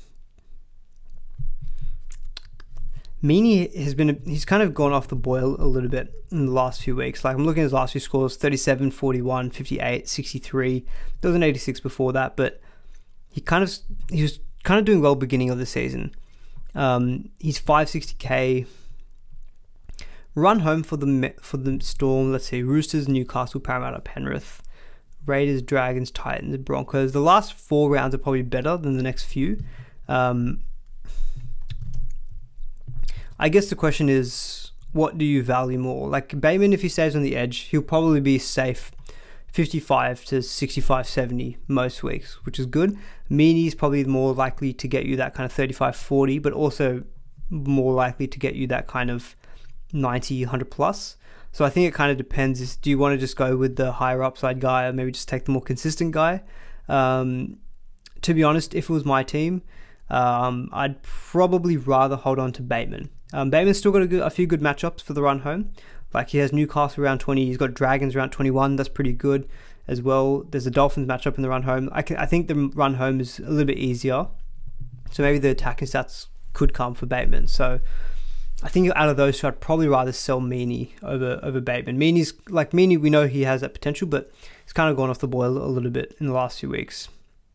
Meaney has been, he's kind of gone off the boil a little bit in the last few weeks. Like I'm looking at his last few scores, thirty-seven, forty-one, fifty-eight, sixty-three. There was an eighty-six before that, but he kind of, he was kind of doing well beginning of the season. Um, he's five sixty K. Run home for the for the Storm. Let's see, Roosters, Newcastle, Parramatta, Penrith, Raiders, Dragons, Titans, Broncos. The last four rounds are probably better than the next few. Um, I guess the question is, what do you value more? Like Bateman, if he stays on the edge, he'll probably be safe fifty-five to sixty-five, seventy most weeks, which is good. Meaney's probably more likely to get you that kind of thirty-five, forty, but also more likely to get you that kind of ninety, one hundred plus. So I think it kind of depends. Is, do you want to just go with the higher upside guy, or maybe just take the more consistent guy? Um, to be honest, if it was my team, um, I'd probably rather hold on to Bateman. Um, Bateman's still got a, good, a few good matchups for the run home. Like he has Newcastle around twenty, he's got Dragons around twenty-one, that's pretty good as well. There's a Dolphins matchup in the run home. I, can, I think the run home is a little bit easier. So maybe the attacking stats could come for Bateman. So I think out of those two, I'd probably rather sell Meaney over, over Bateman. Meaney's, like Meaney, we know he has that potential, but it's kind of gone off the boil a little bit in the last few weeks.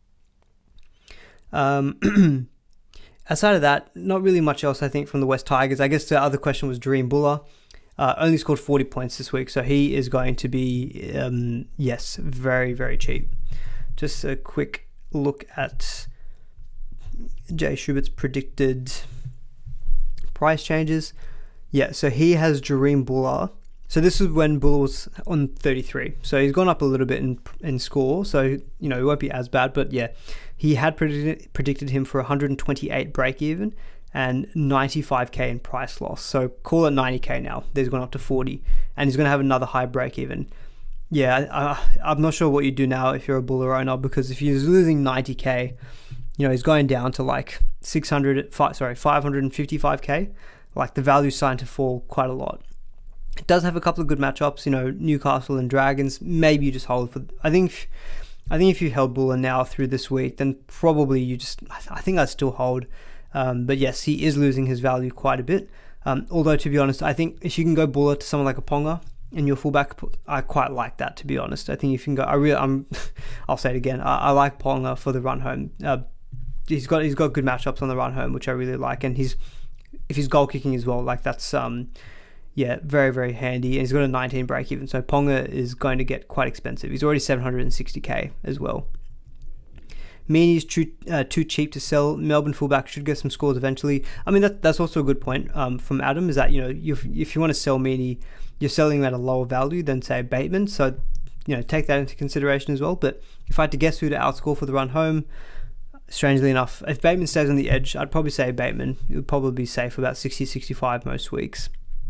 Um, outside of that, not really much else, I think, from the West Tigers. I guess the other question was Dream Buller. Uh, only scored forty points this week, so he is going to be, um, yes, very, very cheap. Just a quick look at Jay Schubert's predicted price changes. Yeah, so he has Jareem Buller. So this is when Buller was on thirty-three. So he's gone up a little bit in in score. So, you know, it won't be as bad. But yeah, he had predicted, predicted him for one hundred twenty-eight break even and ninety-five K in price loss. So call it ninety K now. He's gone up to forty. And he's going to have another high break even. Yeah, I, I'm not sure what you do now if you're a Buller owner, because if he's losing ninety K, you know, he's going down to like six hundred, sorry, five hundred fifty-five K. Like the value's starting to fall quite a lot. It does have a couple of good matchups, you know, Newcastle and Dragons. Maybe you just hold for. I think, I think if you held Buller now through this week, then probably you just. I think I'd still hold. Um, but yes, he is losing his value quite a bit. Um, although to be honest, I think if you can go Buller to someone like a Ponga in your fullback, I quite like that. To be honest, I think if you can go, I really, I'm. I'll say it again. I, I like Ponga for the run home. Uh, he's got he's got good matchups on the run home, which I really like, and he's if he's goal kicking as well, like that's um. Yeah, very, very handy. And he's got a nineteen break even. So Ponga is going to get quite expensive. He's already seven hundred sixty K as well. Meany's too, uh, too cheap to sell. Melbourne fullback should get some scores eventually. I mean, that, that's also a good point um, from Adam, is that, you know, if, if you want to sell Meany, you're selling him at a lower value than, say, Bateman. So, you know, take that into consideration as well. But if I had to guess who to outscore for the run home, strangely enough, if Bateman stays on the edge, I'd probably say Bateman. It would probably be safe about sixty, sixty-five most weeks.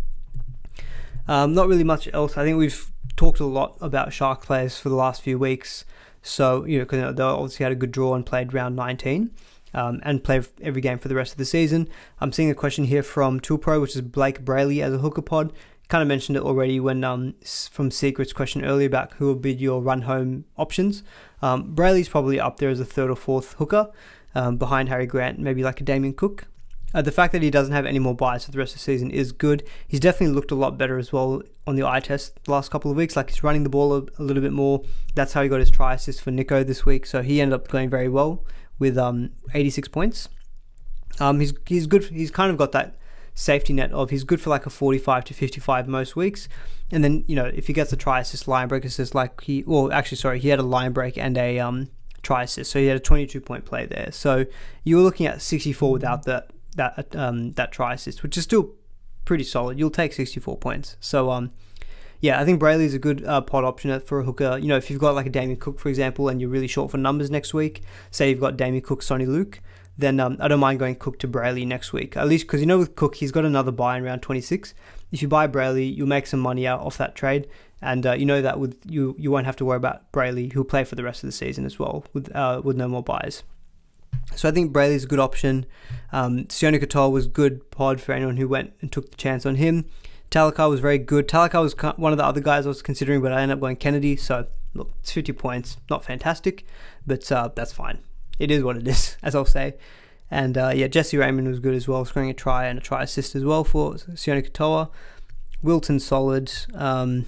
Um, not really much else. I think we've talked a lot about Shark players for the last few weeks. So, you know, because they obviously had a good draw and played round nineteen um, and play every game for the rest of the season. I'm seeing a question here from Tool Pro, which is Blake Brayley as a hooker pod. Kind of mentioned it already when um, from Secret's question earlier about who will be your run home options. Um, Brayley's probably up there as a third or fourth hooker um, behind Harry Grant, maybe like a Damien Cook. Uh, the fact that he doesn't have any more buys for the rest of the season is good. He's definitely looked a lot better as well on the eye test the last couple of weeks. Like, he's running the ball a, a little bit more. That's how he got his try assist for Nico this week. So he ended up going very well with um, eighty-six points. Um, he's he's good. He's kind of got that safety net of he's good for like a forty-five to fifty-five most weeks. And then, you know, if he gets a try assist, line break assist, like he, well, actually, sorry, he had a line break and a um, try assist. So he had a twenty-two point play there. So you were looking at sixty-four without that. that um that try assist, which is still pretty solid. You'll take sixty-four points. So um yeah, I think Brayley is a good uh, pod option for a hooker. You know, if you've got like a Damien Cook, for example, and you're really short for numbers next week, say you've got Damien Cook, Sonny Luke, then um, I don't mind going Cook to Brayley next week. At least because, you know, with Cook, he's got another buy in round twenty-six. If you buy Brayley, you'll make some money out off that trade. And uh, you know that with you, you won't have to worry about Brayley, who'll play for the rest of the season as well with uh, with no more buys. So I think Brayley's a good option. Um, Sione Katoa was good pod for anyone who went and took the chance on him. Talakar was very good. Talakar was one of the other guys I was considering, but I ended up going Kennedy. So look, it's fifty points. Not fantastic, but uh, that's fine. It is what it is, as I'll say. And uh, yeah, Jesse Raymond was good as well, scoring a try and a try assist as well for Sione Katoa. Wilton solid. Um,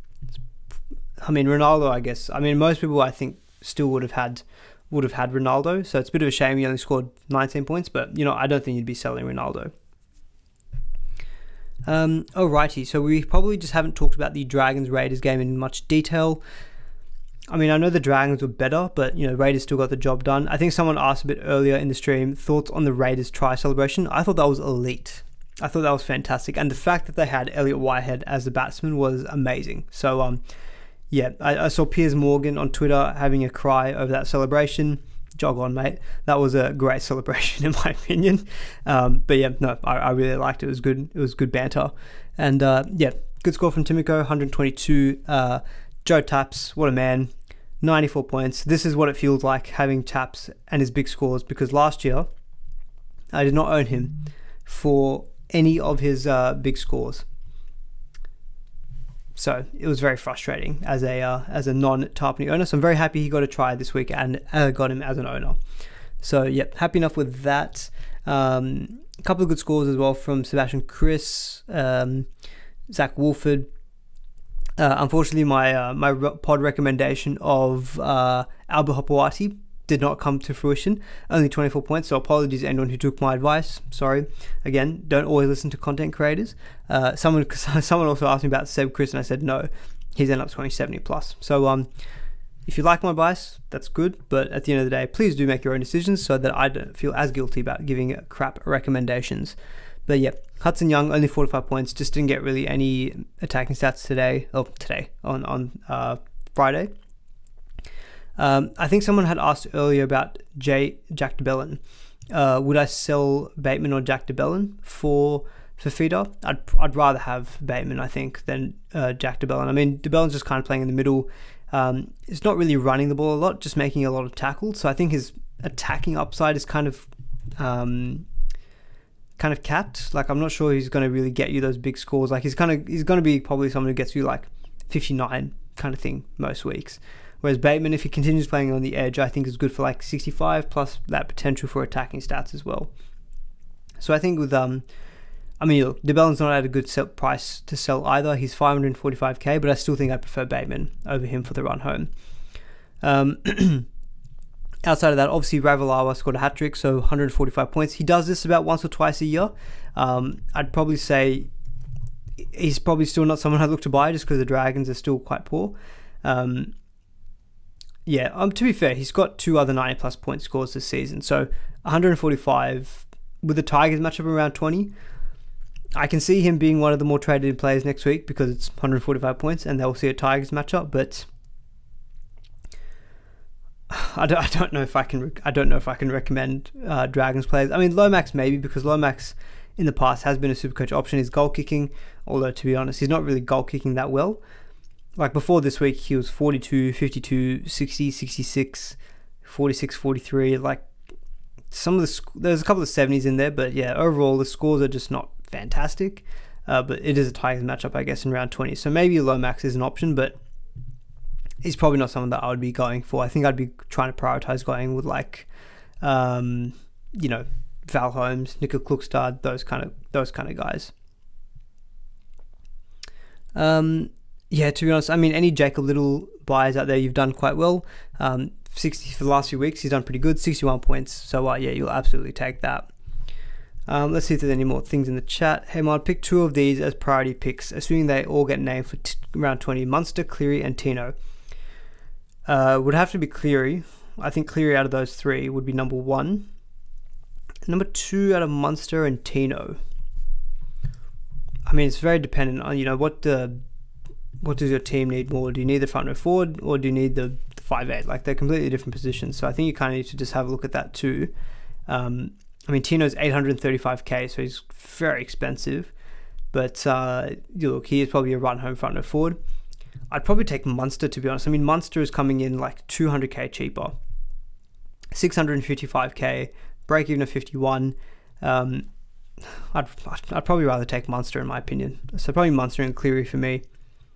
I mean, Ronaldo, I guess. I mean, most people I think still would have had would have had Ronaldo, so it's a bit of a shame he only scored nineteen points, but, you know, I don't think you'd be selling Ronaldo. Um, alrighty, so we probably just haven't talked about the Dragons-Raiders game in much detail. I mean, I know the Dragons were better, but, you know, Raiders still got the job done. I think someone asked a bit earlier in the stream, thoughts on the Raiders try celebration. I thought that was elite. I thought that was fantastic, and the fact that they had Elliot Whitehead as the batsman was amazing. So, um, yeah, I, I saw Piers Morgan on Twitter having a cry over that celebration. Jog on, mate. That was a great celebration, in my opinion. Um, but yeah, no, I, I really liked it. It was good. It was good banter. And uh, yeah, good score from Timiko, one hundred twenty-two. Uh, Joe Taps, what a man, ninety-four points. This is what it feels like having Taps and his big scores, because last year I did not own him for any of his uh, big scores. So it was very frustrating as a uh, as a non-Tarpany owner. So I'm very happy he got a try this week and uh, got him as an owner. So yep, happy enough with that. Um, a couple of good scores as well from Sebastian Chris, um, Zach Wolford. Uh, unfortunately, my uh, my pod recommendation of uh, Albert Hopewati did not come to fruition. Only twenty-four points, so apologies to anyone who took my advice. Sorry. Again, don't always listen to content creators. Uh, someone someone also asked me about Seb Chris, and I said no. He's ended up scoring seventy plus. So um, if you like my advice, that's good. But at the end of the day, please do make your own decisions so that I don't feel as guilty about giving crap recommendations. But yeah, Hudson Young, only forty-five points. Just didn't get really any attacking stats today. Oh, today, on, on uh, Friday. Um, I think someone had asked earlier about Jay, Jack de Belin. Uh, would I sell Bateman or Jack de Belin for for feeder? I'd I'd rather have Bateman, I think, than uh, Jack de Belin. I mean, de Belin's just kind of playing in the middle. Um, he's not really running the ball a lot, just making a lot of tackles. So I think his attacking upside is kind of um, kind of capped. Like, I'm not sure he's going to really get you those big scores. Like, he's kind of he's going to be probably someone who gets you like fifty-nine kind of thing most weeks. Whereas Bateman, if he continues playing on the edge, I think is good for like sixty-five plus that potential for attacking stats as well. So I think with um, I mean, look, de Bellin's not at a good sell price to sell either. He's five hundred forty-five K, but I still think I prefer Bateman over him for the run home. Um, outside of that, obviously Ravalawa scored a hat trick, so one hundred forty-five points. He does this about once or twice a year. Um, I'd probably say he's probably still not someone I'd look to buy just because the Dragons are still quite poor. Um, yeah, um, to be fair, he's got two other ninety plus point scores this season, so one hundred forty-five with the Tigers matchup around twenty. I can see him being one of the more traded players next week because it's one hundred forty-five points and they'll see a Tigers matchup, but I don't, I don't know if I can I don't know if I can recommend uh, Dragons players. I mean, Lomax maybe, because Lomax in the past has been a Supercoach option. He's goal kicking, although to be honest, he's not really goal kicking that well. Like before this week, he was forty-two, fifty-two, sixty, sixty-six, forty-six, forty-three. Like some of the there's a couple of seventies in there, but yeah, overall the scores are just not fantastic. Uh, but it is a Tigers matchup, I guess, in round twenty. So maybe Lomax is an option, but he's probably not someone that I would be going for. I think I'd be trying to prioritize going with like, um, you know, Val Holmes, Nico Klukstad, those kind of those kind of guys. Um, yeah, to be honest, I mean, any Jacob Little buys out there, you've done quite well. Um, sixty for the last few weeks, he's done pretty good, sixty-one points. So uh, yeah, you'll absolutely take that. Um, let's see if there's any more things in the chat. Hey, I'd pick two of these as priority picks, assuming they all get named for t round twenty: Munster, Cleary, and Tino. Uh, would have to be Cleary. I think Cleary out of those three would be number one. Number two out of Munster and Tino. I mean, it's very dependent on, you know, what the what does your team need more? Do you need the front row forward or do you need the five eight? Like, they're completely different positions. So I think you kind of need to just have a look at that too. Um, I mean, Tino's eight hundred thirty-five K, so he's very expensive. But uh, you look, he is probably a run home front row forward. I'd probably take Munster, to be honest. I mean, Munster is coming in like two hundred K cheaper. six hundred fifty-five K, break even of fifty-one. Um, I'd, I'd probably rather take Munster in my opinion. So probably Munster and Cleary for me.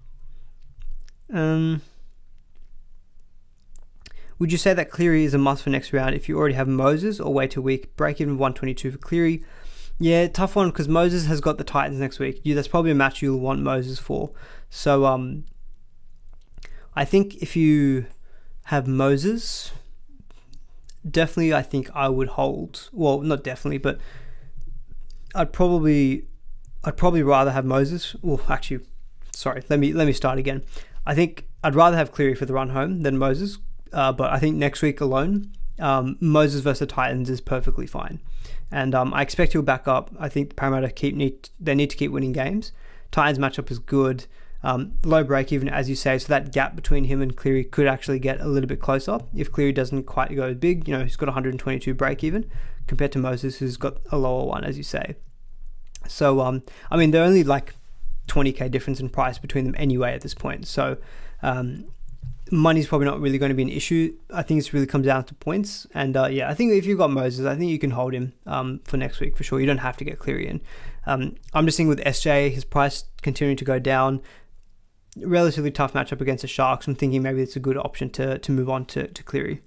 Um, would you say that Cleary is a must for next round if you already have Moses, or wait a week? Break even one twenty-two for Cleary. Yeah, tough one because Moses has got the Titans next week. You, that's probably a match you'll want Moses for. So um, I think if you have Moses, definitely I think I would hold. Well, not definitely, but I'd probably I'd probably rather have Moses. Well, actually, sorry. Let me let me start again. I think I'd rather have Cleary for the run home than Moses. Uh, but I think next week alone, um, Moses versus the Titans is perfectly fine. And um, I expect he'll back up. I think the Parramatta keep need they need to keep winning games. Titans matchup is good. Um, low break even, as you say, so that gap between him and Cleary could actually get a little bit closer if Cleary doesn't quite go big. You know, he's got one hundred twenty-two break even compared to Moses, who's got a lower one, as you say. So, um, I mean, they're only like twenty K difference in price between them anyway at this point. So, um, money's probably not really going to be an issue. I think it really comes down to points. And uh, yeah, I think if you've got Moses, I think you can hold him um, for next week for sure. You don't have to get Cleary in. Um, I'm just seeing with S J, his price continuing to go down. Relatively tough matchup against the Sharks. I'm thinking maybe it's a good option to, to move on to, to Cleary.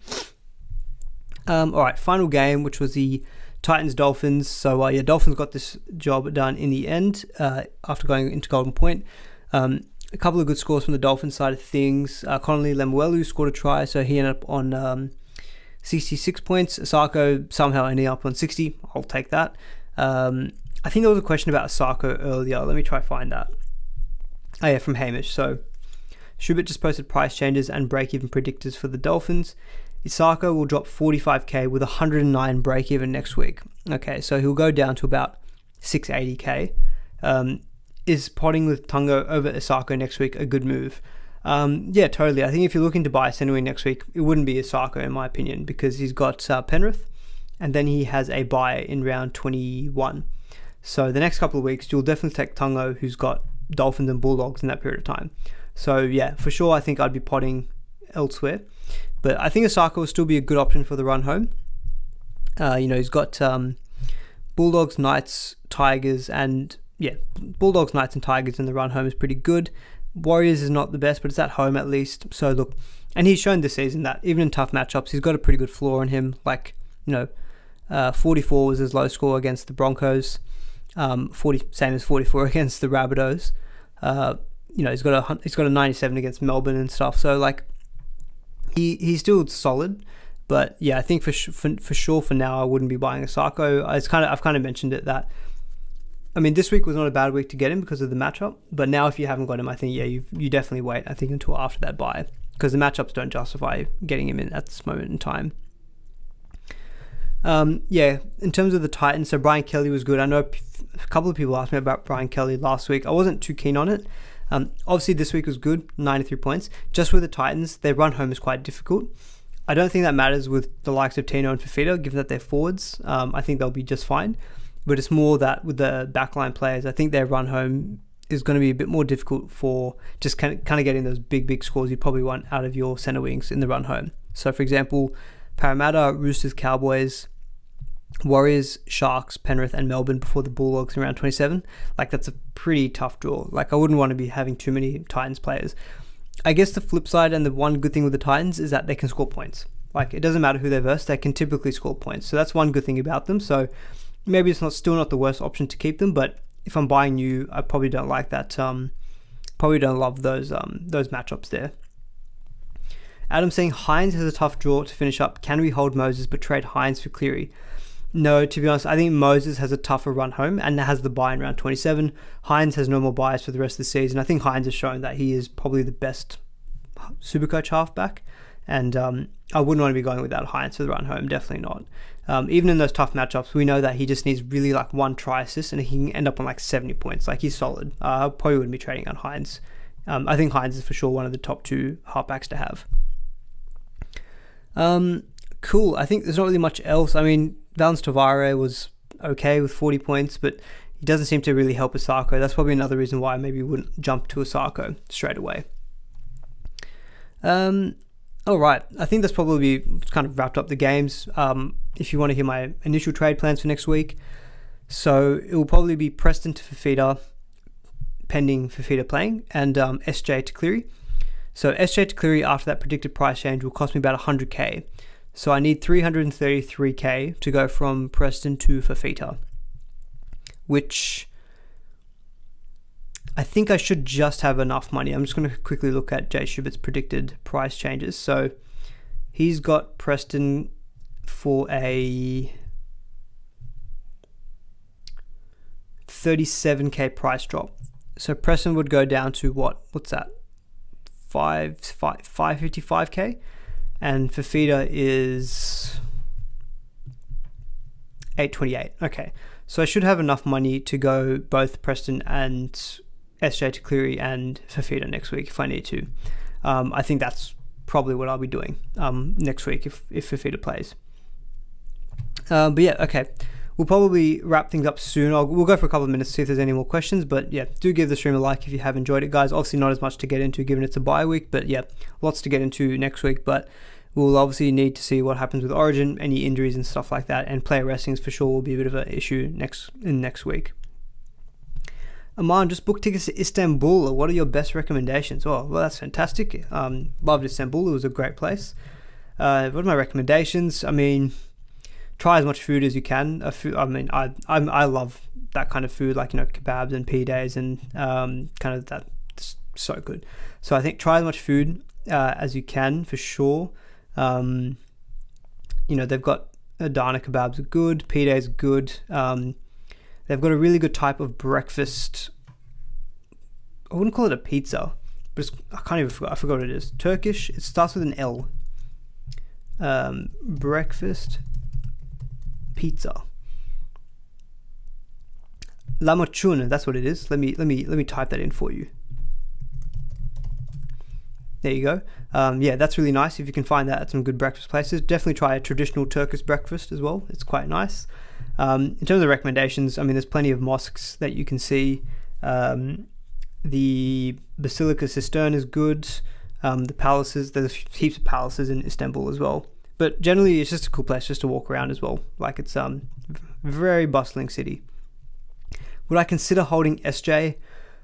Um, all right, final game, which was the Titans-Dolphins. So uh, yeah, Dolphins got this job done in the end uh, after going into Golden Point. Um, a couple of good scores from the Dolphins side of things. Uh, Connolly Lemuelu scored a try, so he ended up on um, sixty-six points. Asako somehow ending up on sixty. I'll take that. Um, I think there was a question about Asako earlier. Let me try find that. Oh yeah, from Hamish. So Schubert just posted price changes and break-even predictors for the Dolphins. Isako will drop forty-five K with one hundred nine break-even next week. Okay, so he'll go down to about six eighty K. Um, is potting with Tungo over Isako next week a good move? Um, yeah, totally. I think if you're looking to buy anyway next week, it wouldn't be Isako in my opinion, because he's got uh, Penrith, and then he has a bye in round twenty-one. So the next couple of weeks, you'll definitely take Tungo, who's got Dolphins and Bulldogs in that period of time. So yeah, for sure, I think I'd be potting elsewhere. But I think Asako will still be a good option for the run home. Uh, you know, he's got um, Bulldogs, Knights, Tigers, and yeah, Bulldogs, Knights, and Tigers in the run home is pretty good. Warriors is not the best, but it's at home at least. So look, and he's shown this season that even in tough matchups, he's got a pretty good floor on him. Like, you know, uh, forty-four was his low score against the Broncos. Um, forty, same as forty-four against the Rabbitohs. Uh, you know, he's got a he's got a ninety-seven against Melbourne and stuff. So like, he he's still solid. But yeah, I think for for for sure for now, I wouldn't be buying Osako. It's kind of I've kind of mentioned it that. I mean, this week was not a bad week to get him because of the matchup. But now, if you haven't got him, I think yeah, you you definitely wait. I think until after that buy, because the matchups don't justify getting him in at this moment in time. Um, yeah, in terms of the Titans, so Brian Kelly was good. I know a couple of people asked me about Brian Kelly last week. I wasn't too keen on it. Um, obviously, this week was good, ninety-three points. Just with the Titans, their run home is quite difficult. I don't think that matters with the likes of Tino and Fifita, given that they're forwards. Um, I think they'll be just fine. But it's more that with the backline players, I think their run home is going to be a bit more difficult for just kind of, kind of getting those big, big scores you probably want out of your center wings in the run home. So, for example, Parramatta, Roosters, Cowboys, Warriors, Sharks, Penrith, and Melbourne before the Bulldogs in round twenty-seven. Like, that's a pretty tough draw. Like, I wouldn't want to be having too many Titans players. I guess the flip side and the one good thing with the Titans is that they can score points. Like, it doesn't matter who they're versus, they can typically score points. So that's one good thing about them. So maybe it's not still not the worst option to keep them, but if I'm buying new, I probably don't like that. Um, probably don't love those um, those matchups there. Adam saying Hines has a tough draw to finish up. Can we hold Moses but trade Hines for Cleary? No, to be honest, I think Moses has a tougher run home and has the buy in round twenty-seven. Hines has no more buys for the rest of the season. I think Hines has shown that he is probably the best Supercoach halfback, and um, I wouldn't want to be going without Hines for the run home. Definitely not. Um, even in those tough matchups, we know that he just needs really like one try assist and he can end up on like seventy points. Like, he's solid. Uh, I probably wouldn't be trading on Hines. Um, I think Hines is for sure one of the top two halfbacks to have. Um, cool. I think there's not really much else. I mean, Valence Tavare was okay with forty points, but he doesn't seem to really help Osako. That's probably another reason why I maybe wouldn't jump to Osako straight away. Um, all right. I think that's probably kind of wrapped up the games. Um, if you want to hear my initial trade plans for next week, so it will probably be Preston to Fifita, pending Fifita playing, and um, S J to Cleary. So S J to Cleary after that predicted price change will cost me about one hundred K. So I need three hundred thirty-three K to go from Preston to Fifita, which I think I should just have enough money. I'm just going to quickly look at Jay Schubert's predicted price changes. So he's got Preston for a thirty-seven K price drop. So Preston would go down to what? What's that? Five, five, five fifty-five K. And Fifita is eight twenty-eight. Okay, so I should have enough money to go both Preston and S J to Cleary and Fifita next week if I need to. Um, I think that's probably what I'll be doing um, next week if, if Fifita plays. Um, but yeah, okay. We'll probably wrap things up soon. I'll, we'll go for a couple of minutes to see if there's any more questions. But yeah, do give the stream a like if you have enjoyed it, guys. Obviously not as much to get into given it's a bye week. But yeah, lots to get into next week. But we'll obviously need to see what happens with Origin, any injuries and stuff like that. And player restings for sure will be a bit of an issue next in next week. Aman, just booked tickets to Istanbul. What are your best recommendations? Oh, well, that's fantastic. Um, loved Istanbul. It was a great place. Uh, what are my recommendations? I mean, try as much food as you can. Uh, food, I mean, I I'm, I love that kind of food, like, you know, kebabs and P days and um, kind of that. It's so good. So I think try as much food uh, as you can for sure. Um, you know, they've got Adana kebabs are good. P days are good. Um, they've got a really good type of breakfast. I wouldn't call it a pizza, but it's, I can't even forget. I forgot what it is. Turkish. It starts with an L. Um, breakfast pizza. Lahmacun, that's what it is. Let me let me let me type that in for you. There you go. Um, yeah, that's really nice. If you can find that at some good breakfast places, definitely try a traditional Turkish breakfast as well. It's quite nice. Um, in terms of recommendations, I mean, there's plenty of mosques that you can see. Um, the Basilica Cistern is good. Um, the palaces, there's heaps of palaces in Istanbul as well. but generally it's just a cool place just to walk around as well. Like it's um very bustling city. Would I consider holding S J?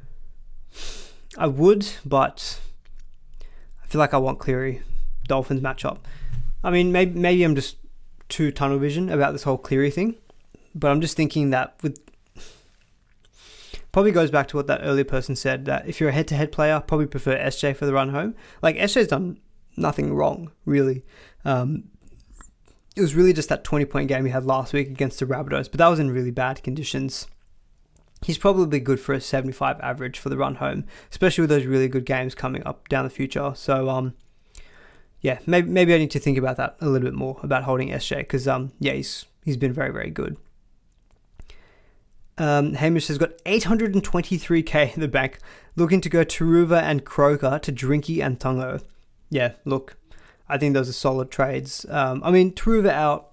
I would, but I feel like I want Cleary Dolphins matchup. I mean, maybe maybe I'm just too tunnel vision about this whole Cleary thing, but I'm just thinking that with probably goes back to what that earlier person said, that if you're a head-to-head player, probably prefer S J for the run home. Like S J's done nothing wrong, really. Um, it was really just that twenty-point game he had last week against the Rabbitohs, but that was in really bad conditions. He's probably good for a seventy-five average for the run home, especially with those really good games coming up down the future. So, um, yeah, maybe maybe I need to think about that a little bit more, about holding S J, because, um, yeah, he's he's been very, very good. Um, Hamish has got eight hundred twenty-three K in the bank, looking to go Turuva and Croker to Drinky and Tungo. Yeah, look, I think those are solid trades. Um, I mean, Turuva out.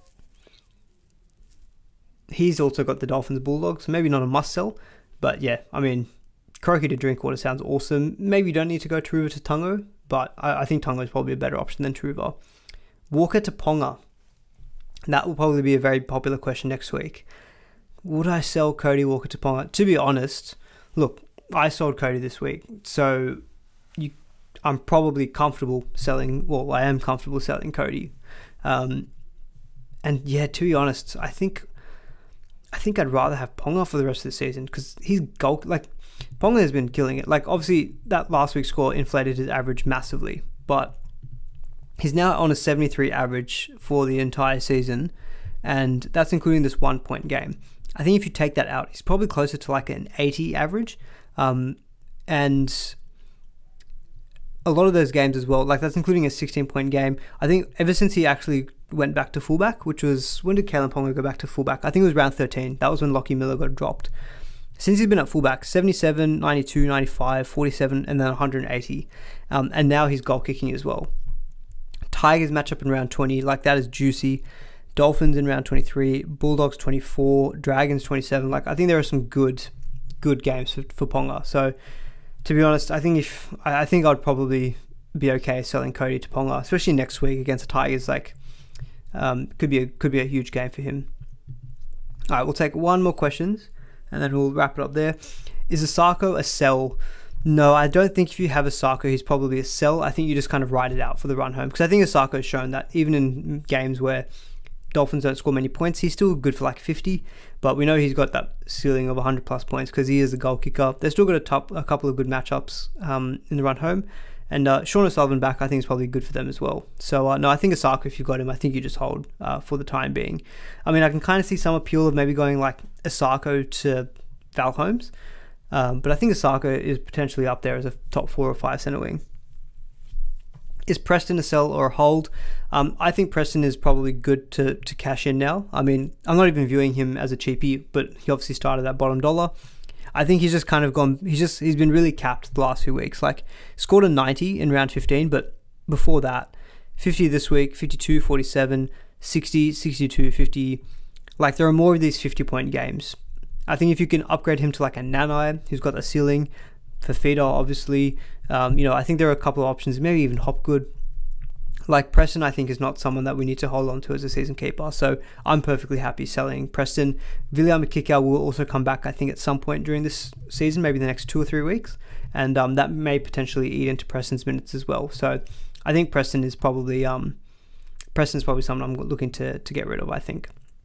He's also got the Dolphins Bulldogs, so maybe not a must sell, but yeah, I mean, Croker to Drinkwater sounds awesome. Maybe you don't need to go Turuva to Tungo, but I, I think Tungo is probably a better option than Turuva. Walker to Ponga. That will probably be a very popular question next week. Would I sell Cody Walker to Ponga? To be honest, look, I sold Cody this week, so you, I'm probably comfortable selling, well, I am comfortable selling Cody. Um, and yeah, to be honest, I think I think I'd rather have Ponga for the rest of the season, because he's goal, like, Ponga has been killing it. Like, obviously, that last week's score inflated his average massively, but he's now on a seventy-three average for the entire season, and that's including this one-point game. I think if you take that out, he's probably closer to like an eighty average, um, and a lot of those games as well, like that's including a sixteen-point game. I think ever since he actually went back to fullback, which was, when did Kalen Ponga go back to fullback? I think it was round thirteen. That was when Lockie Miller got dropped. Since he's been at fullback, seventy-seven, ninety-two, ninety-five, forty-seven, and then one hundred eighty. Um, and now he's goal kicking as well. Tigers match up in round twenty, like that is juicy. Dolphins in round twenty-three, Bulldogs twenty-four, Dragons twenty-seven. Like, I think there are some good, good games for, for Ponga. So, to be honest, I think if I think I'd probably be okay selling Cody to Ponga, especially next week against the Tigers. Like, um, could be a could be a huge game for him. All right, we'll take one more questions, and then we'll wrap it up there. Is Asako a sell? No, I don't think if you have Asako, he's probably a sell. I think you just kind of ride it out for the run home, because I think Asako has shown that even in games where Dolphins don't score many points, he's still good for like fifty, but we know he's got that ceiling of one hundred plus points because he is a goal kicker. They've still got a, top, a couple of good matchups um, in the run home, and uh, Sean O'Sullivan back I think is probably good for them as well. So uh, no, I think Asako, if you've got him, I think you just hold uh, for the time being. I mean, I can kind of see some appeal of maybe going like Asako to Val Holmes, um, but I think Asako is potentially up there as a top four or five centre wing. Is Preston a sell or a hold? Um, I think Preston is probably good to, to cash in now. I mean, I'm not even viewing him as a cheapie, but he obviously started at bottom dollar. I think he's just kind of gone, he's just, he's been really capped the last few weeks. Like, scored a ninety in round fifteen, but before that, fifty this week, fifty-two, forty-seven, sixty, sixty-two, fifty. Like, there are more of these fifty point games. I think if you can upgrade him to like a Nanai, who's got a ceiling, Fafita, obviously. Um, you know, I think there are a couple of options, maybe even Hopgood. Like, Preston, I think, is not someone that we need to hold on to as a season keeper. So I'm perfectly happy selling Preston. William Kikau will also come back, I think, at some point during this season, maybe the next two or three weeks. And um, that may potentially eat into Preston's minutes as well. So I think Preston is probably um, Preston's probably someone I'm looking to, to get rid of, I think.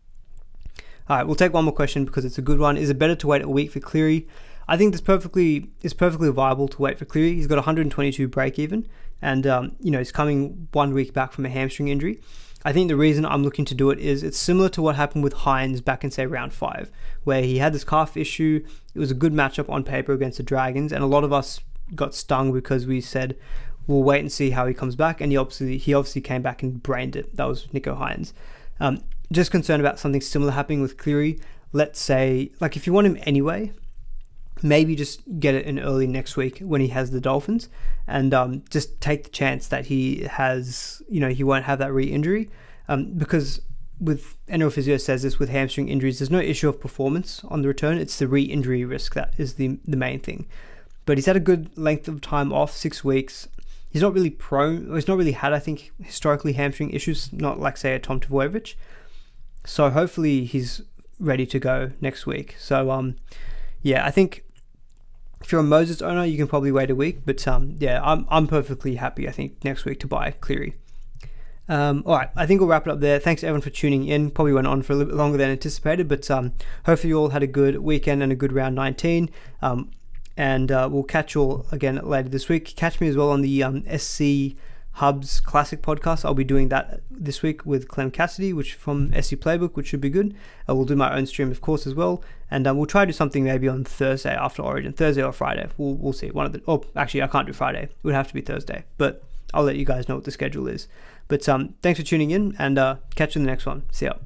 All right, we'll take one more question because it's a good one. Is it better to wait a week for Cleary? I think this perfectly is perfectly viable to wait for Cleary. He's got one hundred twenty-two break even, and um, you know, he's coming one week back from a hamstring injury. I think the reason I'm looking to do it is it's similar to what happened with Hines back in, say, round five, where he had this calf issue. It was a good matchup on paper against the Dragons, and a lot of us got stung because we said we'll wait and see how he comes back, and he obviously he obviously came back and brained it. That was Nico Hines. Um, just concerned about something similar happening with Cleary. Let's say, like, if you want him anyway, maybe just get it in early next week when he has the Dolphins, and um, just take the chance that he has, you know, he won't have that re-injury, um, because with Enro Physio says this with hamstring injuries, there's no issue of performance on the return. It's the re-injury risk that is the the main thing. But he's had a good length of time off, six weeks. he's not really prone, he's not really had, I think, historically hamstring issues, not like, say, a Tom Tavojevic. So hopefully he's ready to go next week. So, um, yeah, I think if you're a Moses owner, you can probably wait a week. But, um, yeah, I'm, I'm perfectly happy, I think, next week to buy Cleary. Um, all right, I think we'll wrap it up there. Thanks everyone for tuning in. Probably went on for a little bit longer than anticipated, but um, hopefully you all had a good weekend and a good round nineteen. Um, and uh, we'll catch you all again later this week. Catch me as well on the um, S C Hubs Classic podcast. I'll be doing that this week with Clem Cassidy, which from S C Playbook, which should be good. Uh, we'll do my own stream, of course, as well, and um, we'll try to do something maybe on Thursday after Origin, Thursday or Friday. We'll we'll see. One of the. Oh, actually, I can't do Friday. It would have to be Thursday, but I'll let you guys know what the schedule is. But um, thanks for tuning in, and uh, catch you in the next one. See ya.